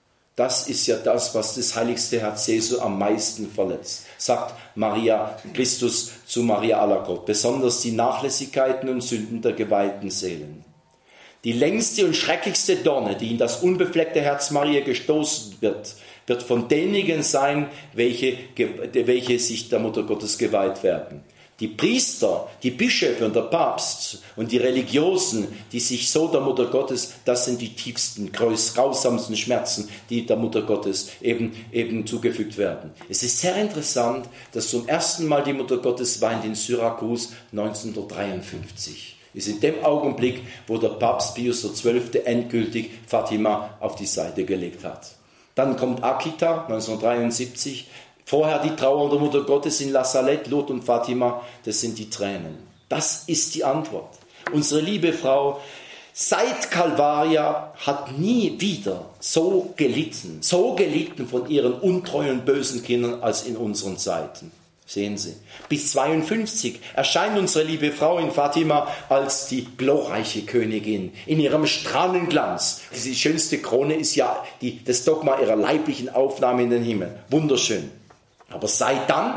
Das ist ja das, was das heiligste Herz Jesu am meisten verletzt, sagt Maria Christus zu Maria Alacoque. Besonders die Nachlässigkeiten und Sünden der geweihten Seelen. Die längste und schrecklichste Dorne, die in das unbefleckte Herz Maria gestoßen wird, wird von denjenigen sein, welche, welche sich der Mutter Gottes geweiht werden. Die Priester, die Bischöfe und der Papst und die Religiosen, die sich so der Mutter Gottes, das sind die tiefsten, grausamsten Schmerzen, die der Mutter Gottes eben, eben zugefügt werden. Es ist sehr interessant, dass zum ersten Mal die Mutter Gottes weint in Syrakus neunzehnhundertdreiundfünfzig. Ist in dem Augenblick, wo der Papst Pius der Zwölfte endgültig Fatima auf die Seite gelegt hat. Dann kommt Akita neunzehnhundertdreiundsiebzig. Vorher die Trauer der Mutter Gottes in La Salette, Lourdes und Fatima, das sind die Tränen. Das ist die Antwort. Unsere liebe Frau seit Calvaria hat nie wieder so gelitten, so gelitten von ihren untreuen, bösen Kindern als in unseren Zeiten. Sehen Sie, bis zweiundfünfzig erscheint unsere liebe Frau in Fatima als die glorreiche Königin in ihrem strahlenden Glanz. Die schönste Krone ist ja die, das Dogma ihrer leiblichen Aufnahme in den Himmel. Wunderschön. Aber seit dann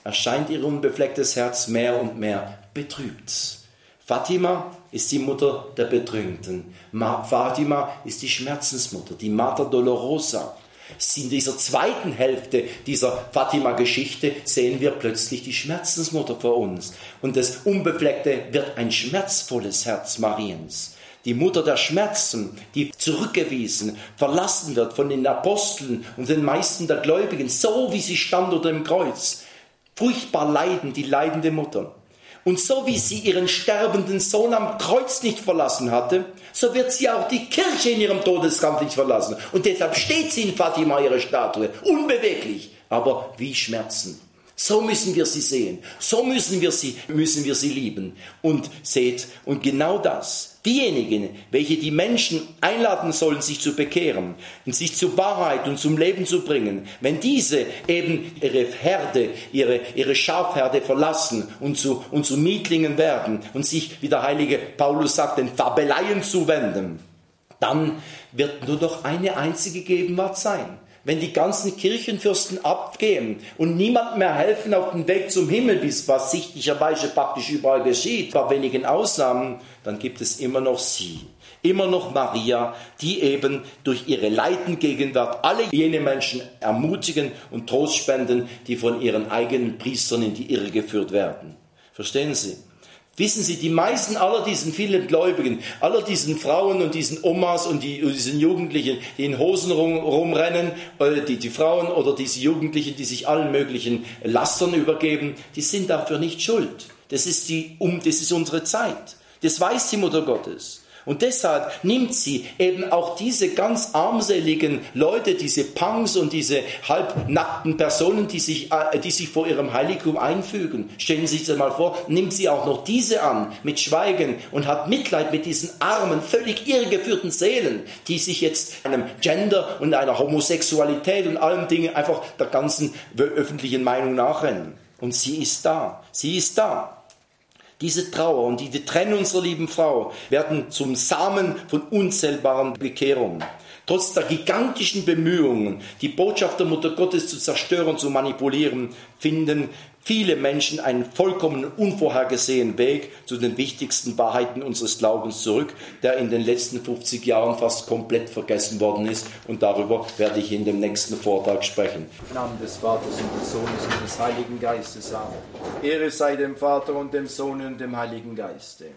erscheint ihr unbeflecktes Herz mehr und mehr betrübt. Fatima ist die Mutter der Bedrückten. Fatima ist die Schmerzensmutter, die Mater Dolorosa. In dieser zweiten Hälfte dieser Fatima-Geschichte sehen wir plötzlich die Schmerzensmutter vor uns. Und das Unbefleckte wird ein schmerzvolles Herz Mariens. Die Mutter der Schmerzen, die zurückgewiesen, verlassen wird von den Aposteln und den meisten der Gläubigen, so wie sie stand unter dem Kreuz. Furchtbar leiden, die leidende Mutter. Und so wie sie ihren sterbenden Sohn am Kreuz nicht verlassen hatte, so wird sie auch die Kirche in ihrem Todeskampf nicht verlassen. Und deshalb steht sie in Fatima, ihre Statue, unbeweglich, aber wie Schmerzen. So müssen wir sie sehen, so müssen wir sie, müssen wir sie lieben. Und seht, und genau das, diejenigen, welche die Menschen einladen sollen, sich zu bekehren und sich zur Wahrheit und zum Leben zu bringen, wenn diese eben ihre Herde, ihre, ihre Schafherde verlassen und zu, und zu Mietlingen werden und sich, wie der heilige Paulus sagt, den Fabeleien zuwenden, dann wird nur noch eine einzige Gegenwart sein. Wenn die ganzen Kirchenfürsten abgehen und niemand mehr helfen auf dem Weg zum Himmel, was sichtlicherweise praktisch überall geschieht, bei wenigen Ausnahmen, dann gibt es immer noch sie, immer noch Maria, die eben durch ihre Leidengegenwart alle jene Menschen ermutigen und Trost spenden, die von ihren eigenen Priestern in die Irre geführt werden. Verstehen Sie? Wissen Sie, die meisten aller diesen vielen Gläubigen, aller diesen Frauen und diesen Omas und die, diesen Jugendlichen, die in Hosen rum, rumrennen, die, die Frauen oder diese Jugendlichen, die sich allen möglichen Lastern übergeben, die sind dafür nicht schuld. Das ist, die, um, das ist unsere Zeit. Das weiß die Mutter Gottes. Und deshalb nimmt sie eben auch diese ganz armseligen Leute, diese Punks und diese halbnackten Personen, die sich, die sich vor ihrem Heiligtum einfügen. Stellen Sie sich das mal vor, nimmt sie auch noch diese an mit Schweigen und hat Mitleid mit diesen armen, völlig irregeführten Seelen, die sich jetzt einem Gender und einer Homosexualität und allen Dingen einfach der ganzen öffentlichen Meinung nachrennen. Und sie ist da, sie ist da. Diese Trauer und die Trennung unserer lieben Frau werden zum Samen von unzählbaren Bekehrungen. Trotz der gigantischen Bemühungen, die Botschaft der Mutter Gottes zu zerstören, zu manipulieren, finden viele Menschen einen vollkommen unvorhergesehenen Weg zu den wichtigsten Wahrheiten unseres Glaubens zurück, der in den letzten fünfzig Jahren fast komplett vergessen worden ist. Und darüber werde ich in dem nächsten Vortrag sprechen. Im Namen des Vaters und des Sohnes und des Heiligen Geistes. Amen. Ehre sei dem Vater und dem Sohn und dem Heiligen Geiste.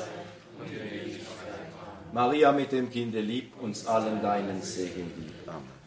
Maria mit dem Kinde lieb, uns allen deinen Segen gib. Amen.